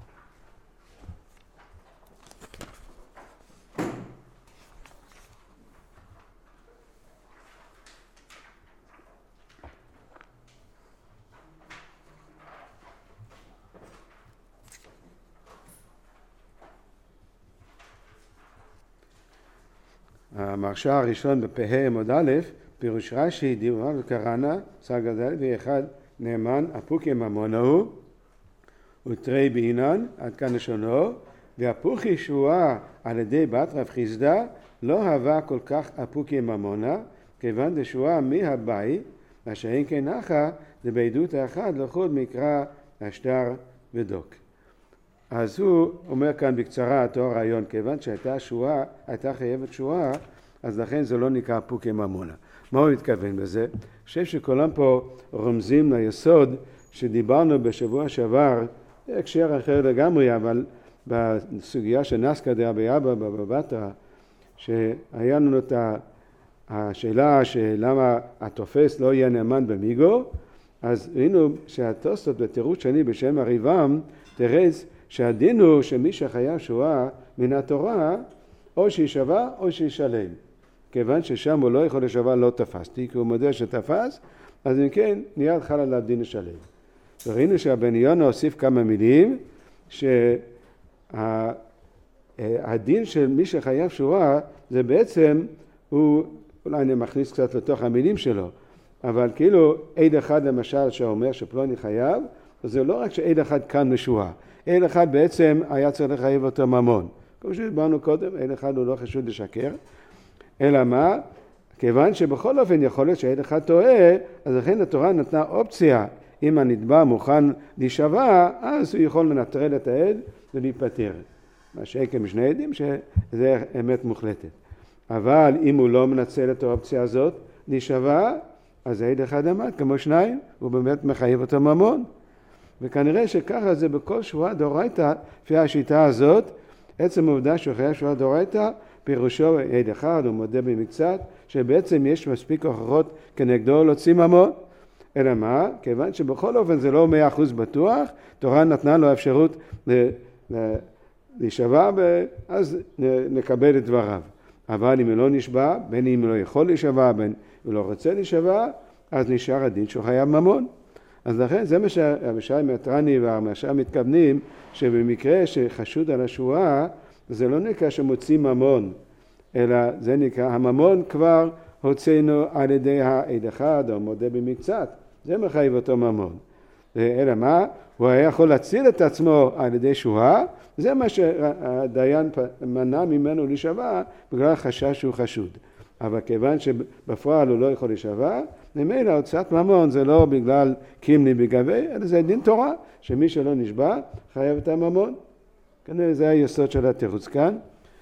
המרשה הראשון בפ"ה עמוד א', פירוש רש"י דיבר וקראנה סגא ד' ואחד נאמן אפוקי ממונה הוא ותרי בעינן עד כאן לשונו, והפוכי שבועה על ידי בת רב חיסדא לא הווה כל כך אפוקי ממונה, כיוון דשבועה מהבית אשר אין כן נחה דבעדות האחד לחוד מקרא השטר ודוק. אז הוא אומר כאן בקצרה אותו רעיון, כיוון שהייתה שבועה, הייתה חייבת שבועה, אז לכן זה לא נקרא אפוקי ממונה. מה הוא מתכוון בזה? אני חושב שכולם פה רומזים ליסוד שדיברנו בשבוע שעבר, הקשר אחר לגמרי, אבל בסוגיה של נסקא דרבי אבא בבא בתרא, שהיה לנו את השאלה שלמה התופס לא יהיה נאמן במיגו, אז ראינו שהתוספות בתירוץ שני בשם הריב"ם תרץ שהדין הוא שמי שחייב שבועה מן התורה או שישבע או שישלם. כיוון ששם הוא לא יכול לשבע לא תפסתי, כי הוא מודה שתפס, אז אם כן, מיד חל עליו דין לשלם. וראינו שהרבנו יונה הוסיף כמה מילים, שהדין של מי שחייב שבועה, זה בעצם, הוא, אולי אני מכניס קצת לתוך המילים שלו, אבל כאילו עד אחד למשל שאומר שפלוני חייב, אז זה לא רק שעד אחד כאן משבועה, עד אחד בעצם היה צריך לחייב אותו ממון. כמו שדיברנו קודם, עד אחד הוא לא חשוד לשקר, אלא מה? כיוון שבכל אופן יכול להיות שהעד אחד טועה, אז לכן התורה נתנה אופציה, אם הנתבע מוכן להישבע, אז הוא יכול לנטרל את העד ולהיפטר. מה שעקם משני עדים שזה אמת מוחלטת. אבל אם הוא לא מנצל את האופציה הזאת להישבע, אז העד אחד עמד כמו שניים, הוא באמת מחייב אותו ממון. וכנראה שככה זה בכל שבועה דאורייתא, לפי השיטה הזאת, עצם העובדה שהוא חייב שבועה דאורייתא, פירושו עד אחד, הוא מודה במקצת, שבעצם יש מספיק הוכחות כנגדו להוציא ממון. אלא מה? כיוון שבכל אופן זה לא מאה אחוז בטוח, תורה נתנה לו אפשרות להישבע, ואז נקבל את דבריו. אבל אם הוא לא נשבע, בין אם הוא לא יכול להישבע, בין אם הוא לא רוצה להישבע, אז נשאר הדין שהוא חייב ממון. אז לכן זה מה שהרש"י מטרני והרש"י מתכוונים, שבמקרה שחשוד על השבועה, זה לא נקרא שמוציא ממון, אלא זה נקרא, הממון כבר הוצאנו על ידי העד אחד או מודה במקצת, זה מחייב אותו ממון. אלא מה? הוא היה יכול להציל את עצמו על ידי שבועה, זה מה שהדיין מנע ממנו להישבע בגלל החשש שהוא חשוד. אבל כיוון שבפועל הוא לא יכול להישבע, ממילא הוצאת ממון זה לא בגלל קימני בגבי, אלא זה דין תורה, שמי שלא נשבע חייב את הממון. כנראה זה היסוד של התירוץ כאן.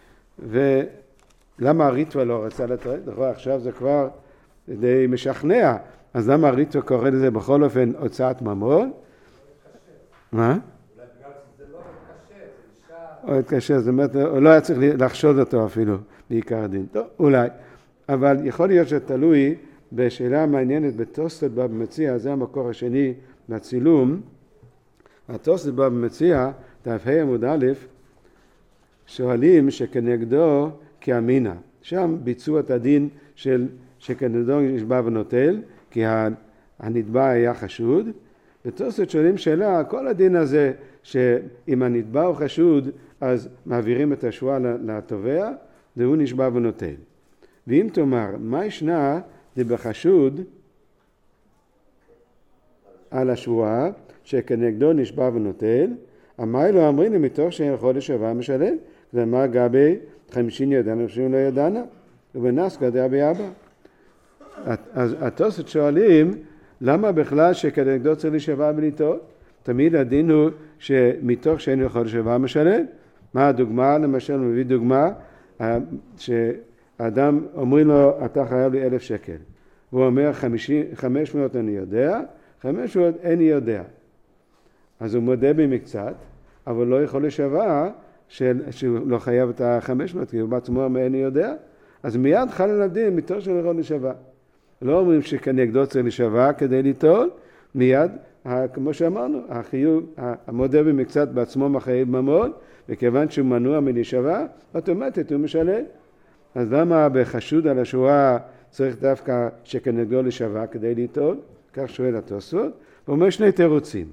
ולמה הריטווה לא רצה לתת? עכשיו זה כבר די משכנע, אז למה הריטווה קורא לזה בכל אופן הוצאת ממון? מה? אולי בגלל שזה לא קשה, זה אישה... או קשה, זאת אומרת, הוא לא היה צריך לחשוד אותו אפילו, בעיקר הדין. טוב, אולי. אבל יכול להיות שתלוי בשאלה המעניינת בתוספות בבא מציעא, זה המקור השני לצילום. התוספות בבא מציעא, דף ה' עמוד א', שואלים שכנגדו כאמינא. שם ביצעו את הדין של שכנגדו נשבע ונוטל, כי הנתבע היה חשוד. בתוספות שואלים שאלה, כל הדין הזה שאם הנתבע הוא חשוד, אז מעבירים את השבועה לתובע, והוא נשבע ונוטל. ואם תאמר, מה ישנה דבחשוד על השבועה שכנגדו נשבע ונוטל, אמר לו אמרינו מתוך שאין חודש שווה משלם, ומה גבי חמישין ידענה ושבים לא ידענה, ובנס גדע ביאבא. אז התוספות שואלים, למה בכלל שכנגדו צריך להישבע ולטעות? תמיד הדין הוא שמתוך שאין חודש שווה משלם. מה הדוגמה? למשל מביא דוגמה שהאדם אומרים לו אתה חייב לי אלף שקל. הוא אומר חמש מאות אני יודע, חמש מאות איני יודע. אז הוא מודה במקצת, אבל לא יכול לשבע שהוא לא חייב את ה-חמש מאות, כי הוא בעצמו אומר איני יודע. אז מיד חל עליו דין מתוך שאין יכול לשבע. לא אומרים שכנגדו צריך לשבע כדי ליטול, מיד, כמו שאמרנו, החיוב, המודה במקצת בעצמו מחייב ממון, וכיוון שהוא מנוע מלשבע, אוטומטית הוא משלם. אז למה בחשוד על השבועה צריך דווקא שכנגדו לשבע כדי ליטול? כך שואל התוספות, הוא אומר שני תירוצים.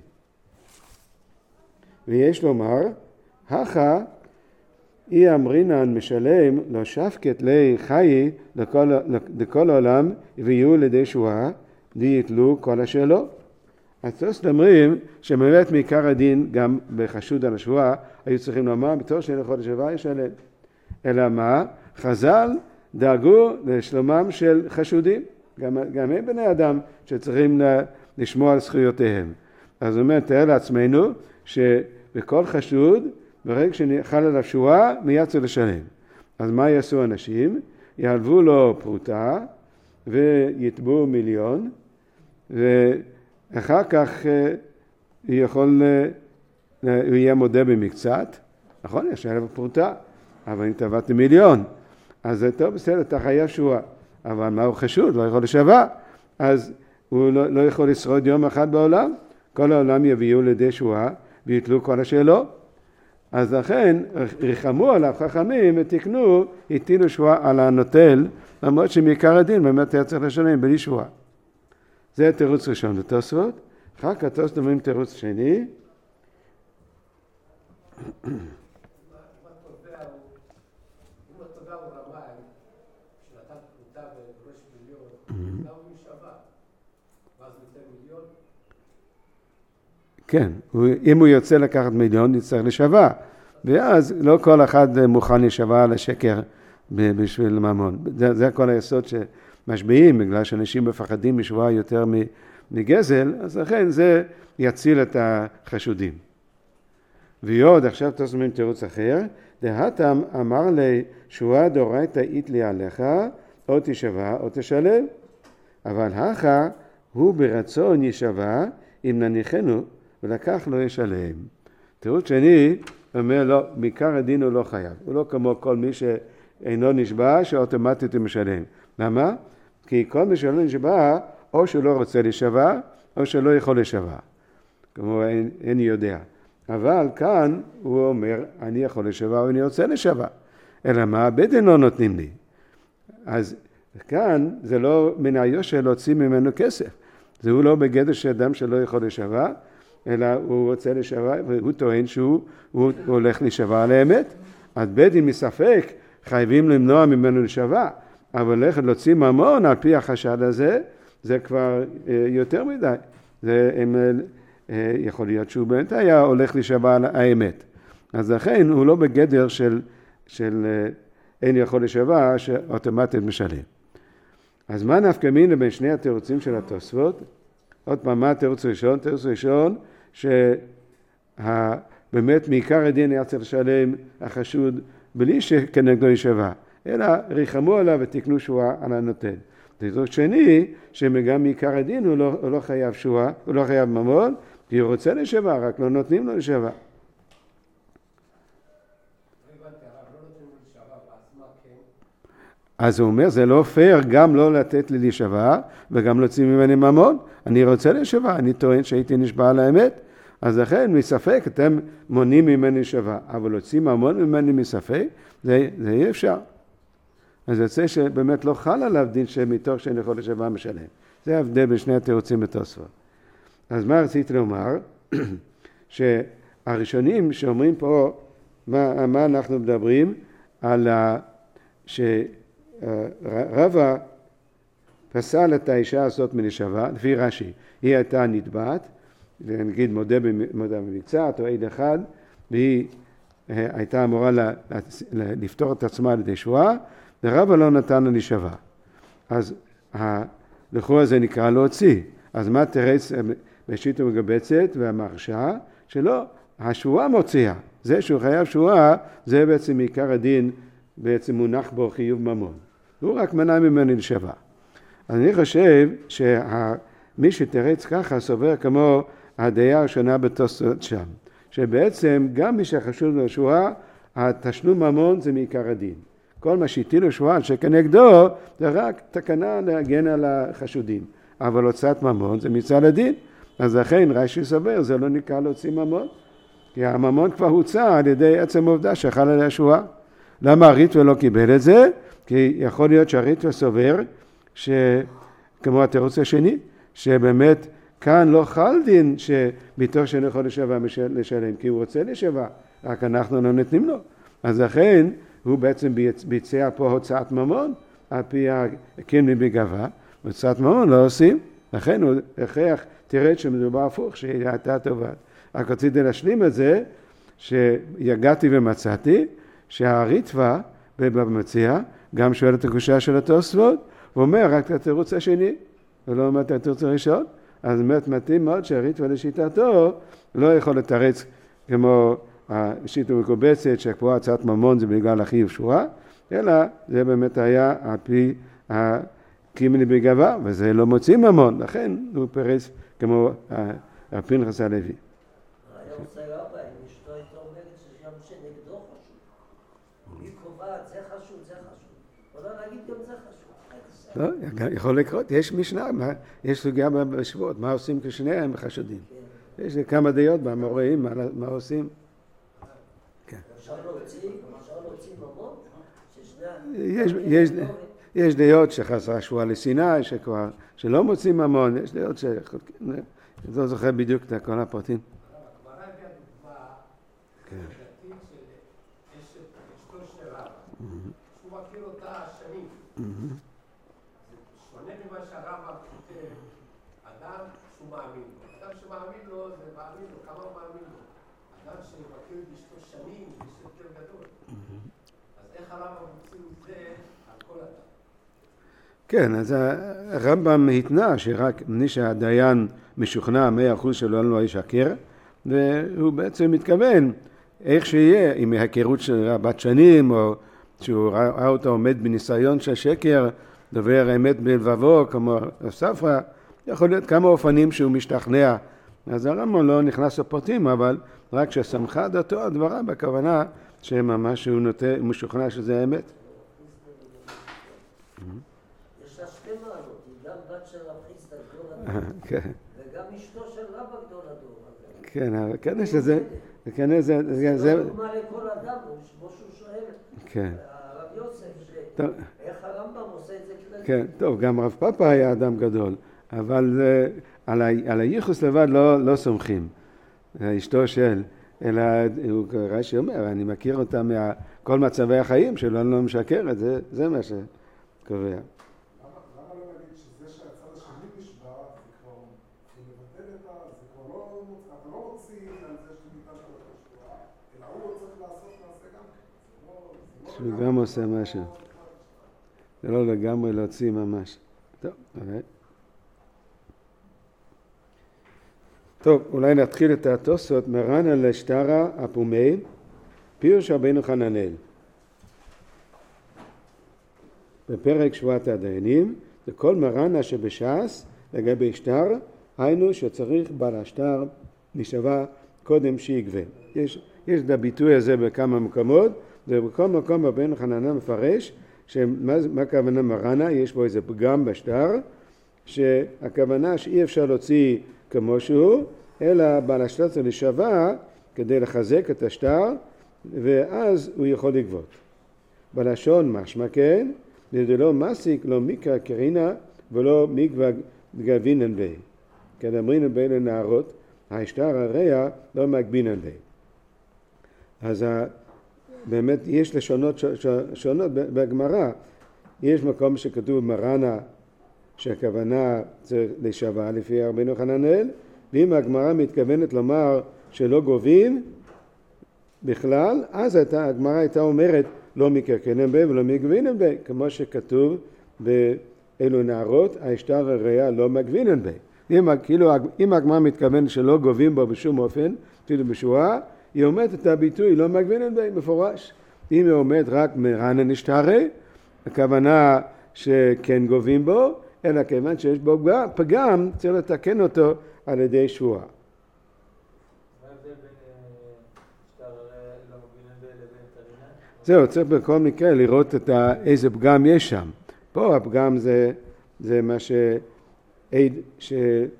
ויש לומר, הכה אי אמרינן משלם לא שפקת לי חיי לכל, לכל העולם ויהיו לידי שבועה, די יתלו כל אשר לא. התוספות אומרים שבאמת מעיקר הדין גם בחשוד על השבועה היו צריכים לומר בתור שאין לחודש שבועה ישלם. אלא מה? חז"ל דאגו לשלומם של חשודים. גם, גם הם בני אדם שצריכים לשמור על זכויותיהם. אז הוא אומר, תאר לעצמנו שבכל חשוד ברגע שחל עליו שבועה מיד צריך לשלם. אז מה יעשו אנשים? יעלבו לו פרוטה ויתבעו מיליון, ואחר כך הוא יכול, הוא יהיה מודה במקצת, נכון? יש עליו פרוטה, אבל אם תבעת מיליון, אז זה טוב, בסדר, אתה חייב שבועה. אבל מה הוא חשוד? לא יכול לשבע. אז הוא לא, לא יכול לשרוד יום אחד בעולם. כל העולם יביאו לידי שבועה ויתלו כל השאלות. אז לכן רחמו עליו חכמים ותקנו, הטילו שבועה על הנוטל, למרות שמעיקר הדין באמת היה צריך לשלם בלי שבועה. זה תירוץ ראשון לתוספות. אחר כך התוספות אומרים תירוץ שני. כן, אם הוא יוצא לקחת מיליון, יצטרך לשבע. ואז לא כל אחד מוכן לשבע על השקר בשביל ממון. זה, זה כל היסוד שמשביעים, בגלל שאנשים מפחדים משבועה יותר מגזל, אז לכן זה יציל את החשודים. ויוד, עכשיו תוספים תירוץ אחר, דהתם אמר לי, שבועה דאורייתא איתלי עליך, או תשבע או תשלם. אבל הכה הוא ברצון ישבע, אם נניחנו, ולקח לא ישלם. תירוץ שני, אומר לא, מעיקר הדין הוא לא חייב. הוא לא כמו כל מי שאינו נשבע, שאוטומטית הוא משלם. למה? כי כל מי שלא נשבע, או שהוא לא רוצה לשבע, או שלא יכול לשבע. כמו אין, אין יודע. אבל כאן הוא אומר, אני יכול לשבע, ואני רוצה לשבע. אלא מה? בית דין לא נותנים לי. אז כאן זה לא מן היושר להוציא ממנו כסף. זהו לא בגדר של אדם שלא יכול לשווה, אלא הוא רוצה לשווה, והוא טוען שהוא הוא, הוא הולך לשווה על האמת. אז בית דין מספק חייבים למנוע ממנו לשווה, אבל ללכת להוציא ממון על פי החשד הזה, זה כבר אה, יותר מדי. זה הם, אה, יכול להיות שהוא באמת היה הולך לשווה על האמת. אז לכן הוא לא בגדר של, של אה, אין יכול לשווה שאוטומטית משלם. אז מה נפקא מינה בין שני התירוצים של התוספות? עוד פעם, מה התירוץ ראשון? תירוץ ראשון, שבאמת מעיקר הדין היה צריך לשלם החשוד בלי שכנגדו ישווה, אלא ריחמו עליו ותקנו שועה על הנותן. תירוץ שני, שגם מעיקר הדין הוא לא, הוא לא חייב שועה, הוא לא חייב ממון, כי הוא רוצה לשווה, רק לא נותנים לו לשווה. אז הוא אומר, זה לא פייר גם לא לתת לי לשווה, וגם להוציא ממני ממון. אני רוצה לשווה, אני טוען שהייתי נשבע על האמת, אז לכן מספק אתם מונים ממני לשווה, אבל להוציא ממון ממני מספק, זה, זה אי אפשר. אז זה יוצא שבאמת לא חל עליו דין שמתוך שאני יכול לשווה משלם. זה ההבדל בין שני התירוצים בתוספות. אז מה רציתי לומר? שהראשונים שאומרים פה, מה, מה אנחנו מדברים? על ה... ש... רבא פסל את האישה הזאת מלשווה, לפי רש"י, היא הייתה נתבעת, נגיד מודה במקצת או עד אחד, והיא הייתה אמורה לפתור את עצמה על ידי שבועה, ורבא לא נתן לה לשווה. אז לכאורה זה נקרא להוציא. אז מה תרץ בשיטה מגבצת והמרשה? שלא, השבועה מוציאה. זה שהוא חייב שבועה, זה בעצם עיקר הדין, בעצם מונח בו חיוב ממון. הוא רק מנע ממני לשווה. אז אני חושב שמי שתרץ ככה סובר כמו הדעה הראשונה בתוספות שם. שבעצם גם מי שחשוב לשבועה, התשלום ממון זה מעיקר הדין. כל מה שהטילו שבועה שכנגדו זה רק תקנה להגן על החשודים. אבל הוצאת ממון זה מצד הדין. אז לכן רש"י סובר זה לא נקרא להוציא ממון. כי הממון כבר הוצא על ידי עצם עובדה שחל עליה שבועה. למה הריטווה לא קיבל את זה? כי יכול להיות שהריטווה סובר, כמו התירוץ השני, שבאמת כאן לא חל דין שמתוך שאני יכול לשווה לשלם, כי הוא רוצה לשווה, רק אנחנו לא נותנים לו. אז לכן הוא בעצם ביצע פה הוצאת ממון, על פי הקינוי בגבה, הוצאת ממון לא עושים, לכן הוא הכרח תראה שמדובר הפוך, שהיא הייתה טובה. רק רציתי להשלים את זה, שיגעתי ומצאתי, שהריטווה במציע גם שואל את הקושייה של התוספות, הוא אומר רק את התירוץ השני, ולא אומר את התירוץ הראשון, אז באמת מתאים מאוד שהריטווה לשיטתו לא יכול לתרץ כמו השיטה מקובצת, שכמו הצעת ממון זה בגלל החיוב שבועה, אלא זה באמת היה על פי הקימני בגבה, וזה לא מוציא ממון, לכן הוא פרץ כמו הפנחס הלוי. היה עושה רבה, אם אשתו הייתה אומרת שגם שנגדו חשוב. היא קובעת, זה חשוב, זה חשוב. או לא להגיד גם זה חשוב. לא, יכול לקרות, יש משנה, יש סוגיה בשבועות, מה עושים כשניהם חשודים. יש כמה דעות במוראים, מה עושים. אפשר להוציא, אפשר להוציא ממון? יש דעות שחזרה שבועה לסיני, שכבר, שלא מוצאים ממון, יש דעות ש... לא זוכר בדיוק את כל הפרטים. הגמרא הביאה דוגמה, דתית של אשתו של רב, שהוא מכיר אותה שנים. זה שונה ממה שהרב כותב, אדם שהוא מאמין לו. אדם שמאמין לו, זה מאמין לו, כמה הוא מאמין לו. אדם שמכיר את אשתו שנים, זה יותר גדול. אז איך הרב מוציא את זה על כל אדם? כן, אז הרמב"ם התנה שרק מי שהדיין משוכנע מאה אחוז שלא לא ישקר, והוא בעצם מתכוון איך שיהיה, עם ההיכרות של בת שנים, או שהוא ראה אותו עומד בניסיון של שקר, דובר אמת בלבבו, כמו הספרא, יכול להיות כמה אופנים שהוא משתכנע. אז הרמב"ם לא נכנס לפרטים, אבל רק ששמחה דתו הדברה בכוונה שממש הוא נוטה, הוא משוכנע שזה אמת. יש לה שתי מעלות, היא גם בת של רב חיסדא גדול הדור, וגם אשתו של רב גדול הדור. כן, אבל כן יש לזה, כן זה... זה לא דוגמה לכל אדם, כמו שהוא שואל, כן. הרב יוסף, טוב, איך הרמב"ם עושה את זה כללי? כן, טוב, גם רב פאפא היה אדם גדול, אבל אה, על, ה, על הייחוס לבד לא, לא סומכים. אשתו של, אלא הוא רש"י אומר, אני מכיר אותה מכל מצבי החיים שלו, אני לא משקרת, זה, זה מה שקובע. למה לא להגיד שזה שהצד השני נשבע, זה כבר, הוא מבטל את ה... זה כבר לא... אתה לא מוציא על זה שניתן לו את השבועה, אלא הוא צריך לעשות מעשה גם כן. שהוא גם עושה משהו. זה לא לגמרי להוציא ממש. טוב, אולי. טוב, אולי נתחיל את התוספות. מרן על שטרה הפומי, פירוש רבנו חננאל. בפרק שבועת הדיינים, זה כל מרנה שבש"ס לגבי שטר, היינו שצריך בעל השטר נשבע קודם שיגבה. יש, יש את הביטוי הזה בכמה מקומות, ובכל מקום רבנו חננאל מפרש, שמה מה הכוונה מרנה? יש בו איזה פגם בשטר, שהכוונה שאי אפשר להוציא כמו שהוא, אלא בעל השטר צריך לשבע כדי לחזק את השטר, ואז הוא יכול לגבות. בלשון משמע כן, זה לא מסיק, לא מיקרא קרינה, ולא מקווה גבינן בי. כן, אמרינן בי לנערות, השטר הרע לא מגבינן בי. אז באמת יש לשונות שונות בגמרא. יש מקום שכתוב מרנה, שהכוונה צריך לשבע לפי רבנו חננאל, ואם הגמרא מתכוונת לומר שלא גובים בכלל, אז הגמרא הייתה אומרת לא מקרקנן בי ולא מגבינן בי, כמו שכתוב באלו נערות, השטר הרע לא מגבינן בי. אם, כאילו, אם הגמרא מתכוונת שלא גובים בו בשום אופן, אפילו בשורה, היא אומרת את הביטוי לא מגבינן בי, מפורש. אם היא אומרת רק מרנה נשתרה, הכוונה שכן גובים בו, אלא כיוון שיש בו פגם, צריך לתקן אותו על ידי שבועה. מה ההבדל בין שטר לא מגבינן בי לבין קרינה? זהו, צריך בכל מקרה לראות את איזה פגם יש שם. פה הפגם זה, זה מה שעד, ש...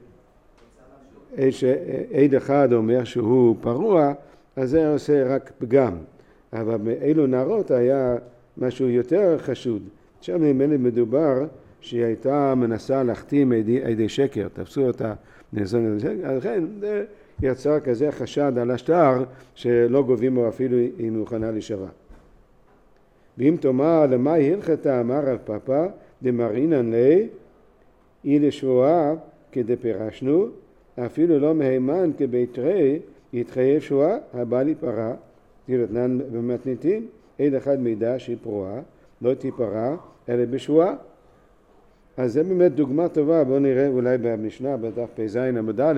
שעד אחד אומר שהוא פרוע, אז זה עושה רק פגם. אבל באלו נערות היה משהו יותר חשוד. שם ממילא מדובר שהיא הייתה מנסה להחתים עדי שקר, תפסו אותה נזון עדי שקר, אז לכן זה יצר כזה חשד על השטר שלא גובים בו אפילו אם היא מוכנה לשבע. ואם תאמר למה הלכתה אמר רב פאפא דמרינן לי אי לשבועה כדפירשנו אפילו לא מהימן כביתרי יתחייב שבועה הבא להיפרע תרתנן במתניתין עד אחד מידע שהיא פרועה לא תיפרע אלא בשבועה. אז זה באמת דוגמה טובה. בואו נראה אולי במשנה בדף פ"ז עמוד א',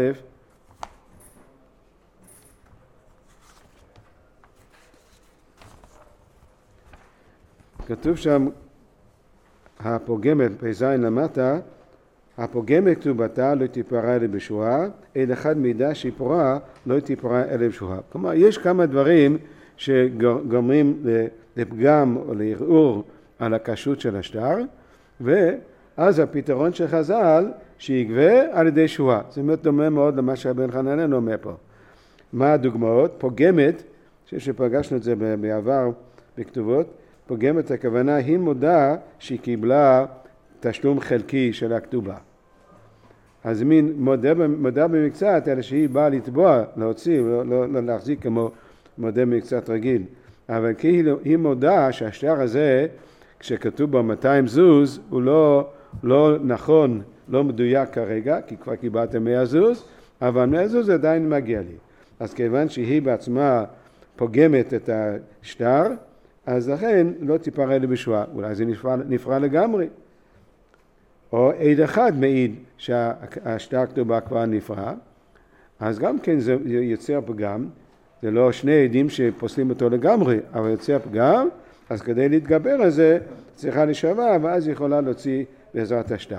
כתוב שם הפוגמת פ"ז למטה, הפוגמת כתובתה לא תיפרע אלא בשבועה, עד אחד מידע שהיא פרועה לא תיפרע אלא בשבועה. כלומר יש כמה דברים שגורמים לפגם או לערעור על הקשות של השטר, ואז הפתרון של חז"ל שיגבה על ידי שבועה. זה מאוד דומה מאוד למה שהבן חננאל אומר פה. מה הדוגמאות? פוגמת, שפגשנו את זה בעבר בכתובות, פוגמת הכוונה היא מודה שהיא קיבלה תשלום חלקי של הכתובה. אז מין מודה, מודה במקצת, אלא שהיא באה לתבוע, להוציא, לא, לא, לא להחזיק כמו מודה במקצת רגיל. אבל כאילו היא מודה שהשטר הזה, כשכתוב בו מאתיים זוז, הוא לא, לא נכון, לא מדויק כרגע, כי כבר קיבלתם מאה זוז, אבל מאה זוז עדיין מגיע לי. אז כיוון שהיא בעצמה פוגמת את השטר, אז לכן לא תיפרע לי בשבועה, אולי זה נפרע, נפרע לגמרי. או עד אחד מעיד שהשטר כתובה כבר נפרע, אז גם כן זה יוצר פגם, זה לא שני עדים שפוסלים אותו לגמרי, אבל יוצר פגם, אז כדי להתגבר על זה צריכה לשבע, ואז יכולה להוציא בעזרת השטר.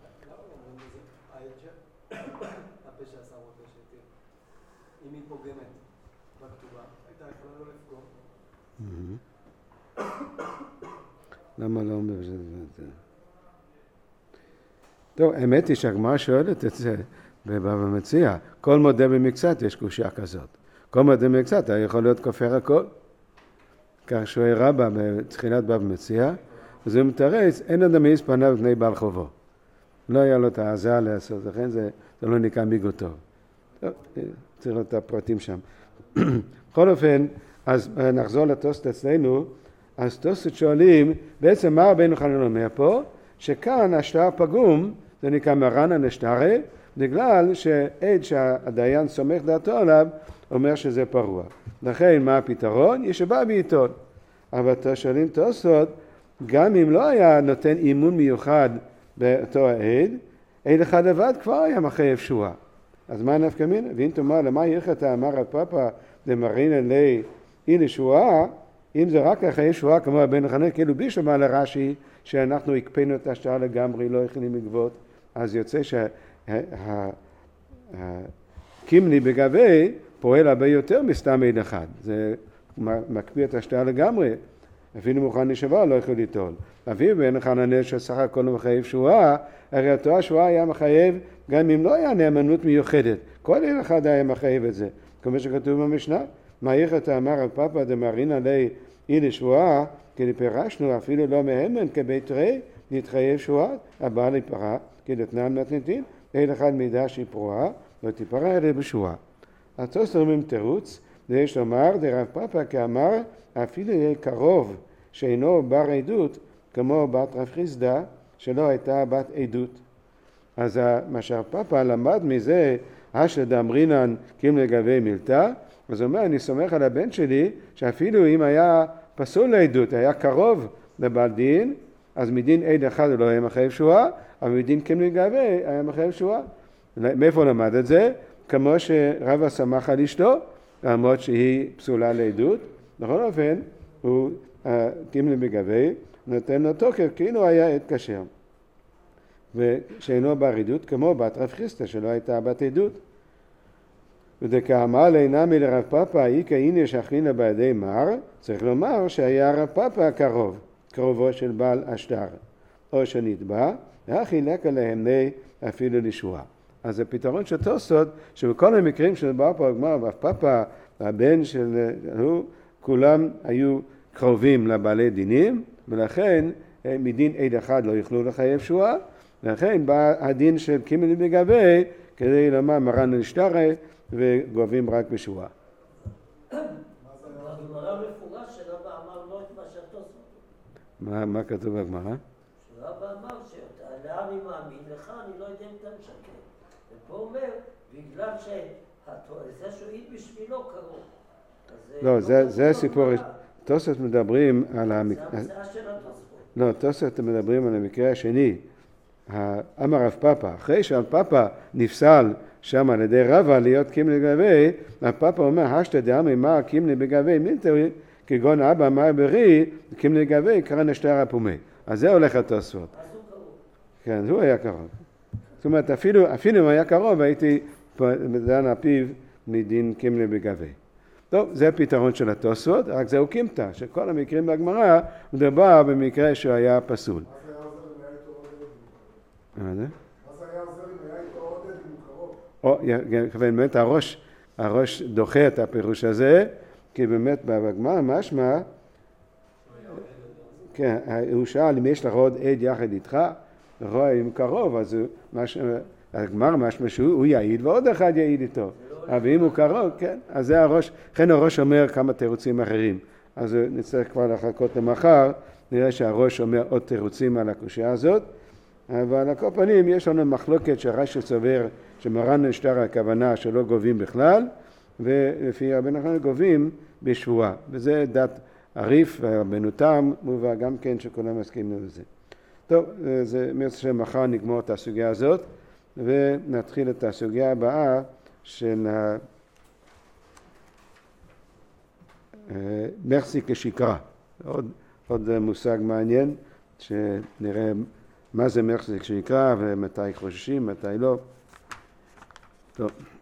אם היא פוגמת בכתובה, הייתה יכולה לא לפגום. למה לא אומר שזה? טוב, האמת היא שהגמרא שואלת את זה בבבא מציעא. כל מודה במקצת יש קושיה כזאת. כל מודה במקצת אתה יכול להיות כופר הכל. כך שואל רבא בתחילת בבא מציעא, אז הוא מתרץ, אין אדם מעיז פניו בפני בעל חובו. לא היה לו את העזה לעשות, לכן זה, זה לא נקרא מיגו טוב. טוב, צריך לראות את הפרטים שם. בכל אופן, אז נחזור לתוספות אצלנו, אז תוספות שואלים, בעצם מה רבנו חנן אומר פה? שכאן השטר פגום, זה נקרא מרן הנשטרה, בגלל שעד שהדיין סומך דעתו עליו, אומר שזה פרוע. לכן מה הפתרון? ישבע בעיתון. אבל שואלים תוספות, גם אם לא היה נותן אימון מיוחד באותו העד, עד אחד לבד כבר היה מחייב שועה. אז מה נפקא מינה? ואם תאמר למה יחתה אמר רב פאפא דמרינן לי הנה שועה, אם זה רק אחרי שועה כמו רבנו חנן, כאילו בישלמה לרש"י שאנחנו הקפאנו את השטר לגמרי, לא יכולים לגבות, אז יוצא שהקימני בגבי פועל הרבה יותר מסתם עד אחד. זה מקפיא את השטר לגמרי. אפילו מוכן לשבר לא יכול ליטול. אביו בן חננאל שסך הכל מחייב שועה, הרי אותו השועה היה מחייב גם אם לא היה נאמנות מיוחדת. כל עד אחד היה מחייב את זה. כמו שכתוב במשנה, מה יחתה אמר רב פאפא דמרינן לי הנה שועה, כי פירשנו אפילו לא מהמן כבית רי, נתחייב שועה, הבא לפרה, כי דתנן מתניתין, עד אחד מידע שהיא פרועה, לא תיפרע אלא בשועה. התוספות אומרים תירוץ, ויש לומר דרב פאפא כאמר, אפילו יהיה קרוב שאינו בר עדות, כמו בת רב חיסדא, שלא הייתה בת עדות. אז מה שהרב פאפא למד מזה, אשר דאמרינן קים לגבי מילתא, אז הוא אומר, אני סומך על הבן שלי, שאפילו אם היה פסול לעדות, היה קרוב לבעל דין, אז מדין עד אחד הוא לא היה מחייב שועה, אבל מדין קים לגבי היה מחייב שועה. מאיפה למד את זה? כמו שרבא סמך על אשתו, למרות שהיא פסולה לעדות, בכל אופן, הוא קים לגבי, נותן לו תוקף, כאילו היה עד כשר. ושאינו בר עדות, כמו בת רב חיסדא, שלא הייתה בת עדות. ודכאמר לינמי לרב פאפא, איקא הנה שכינא בידי מר, צריך לומר שהיה רב פאפא קרוב, קרובו של בעל השטר, או שנתבע, והחילק עליהם ני אפילו לשועה. אז הפתרון של תוספות, שבכל המקרים של בר פאפא, רב פאפא, הבן של הוא, כולם היו קרובים לבעלי דינים, ולכן מדין עד אחד לא יוכלו לחייב שועה, ולכן בא הדין של קימלי בגבי, כדי לומר מרן הנשטרה, וגובים רק בשועה. בגמרא מפורש שרבא אמר לא את מה שהתוספות. מה כתוב בגמרא? שרבא אמר שלאן אני מאמין לך, אני לא יודע אם אתה משקר. ופה אומר, בגלל שזה שועיד בשבילו קרוב. לא, זה הסיפור. תוספות מדברים על המקרה... זה המצאה של התוספות. לא, תוספות מדברים על המקרה השני. אמר רב פאפא, אחרי שרב פאפא נפסל שם על ידי רבא להיות קימלי בגבי, רב פאפא אומר, השתא דאמרי מה קימלי בגבי מילתא, כגון אבא אמר ברי, קימלי בגבי קרא נשטר הפומי. אז זה הולך התוספות. אז הוא קרוב. כן, הוא היה קרוב. זאת אומרת, אפילו, אפילו אם היה קרוב, הייתי דן הפיו מדין קימלי בגבי. טוב, זה הפתרון של התוספות, רק זהו קימתא, שכל המקרים בהגמרא מדובר במקרה שהוא היה פסול. מה זה? אז היה עוזר אם היה איתו עוד עד אם הוא קרוב. או, באמת הראש, הראש דוחה את הפירוש הזה, כי באמת בגמרא משמע, כן, הוא שאל אם יש לך עוד עד יחד איתך, רואה אם קרוב, אז הגמרא משמע שהוא יעיד ועוד אחד יעיד איתו. אבל אם הוא קרוב, כן, אז זה הראש, לכן הראש אומר כמה תירוצים אחרים. אז נצטרך כבר לחכות למחר, נראה שהראש אומר עוד תירוצים על הקושיה הזאת, אבל על כל פנים יש לנו מחלוקת שרש"י סובר שמרן הנשטר הכוונה שלא גובים בכלל, ולפי רבנו חננאל גובים בשבועה. וזה דת הריף ורבנו תם, מובא גם כן שכולם מסכימים לזה. טוב, זה מרצה שמחר נגמור את הסוגיה הזאת, ונתחיל את הסוגיה הבאה של מרסי כשקרה. עוד, עוד מושג מעניין, שנראה מה זה מרסי כשקרה ומתי חוששים, מתי לא. טוב.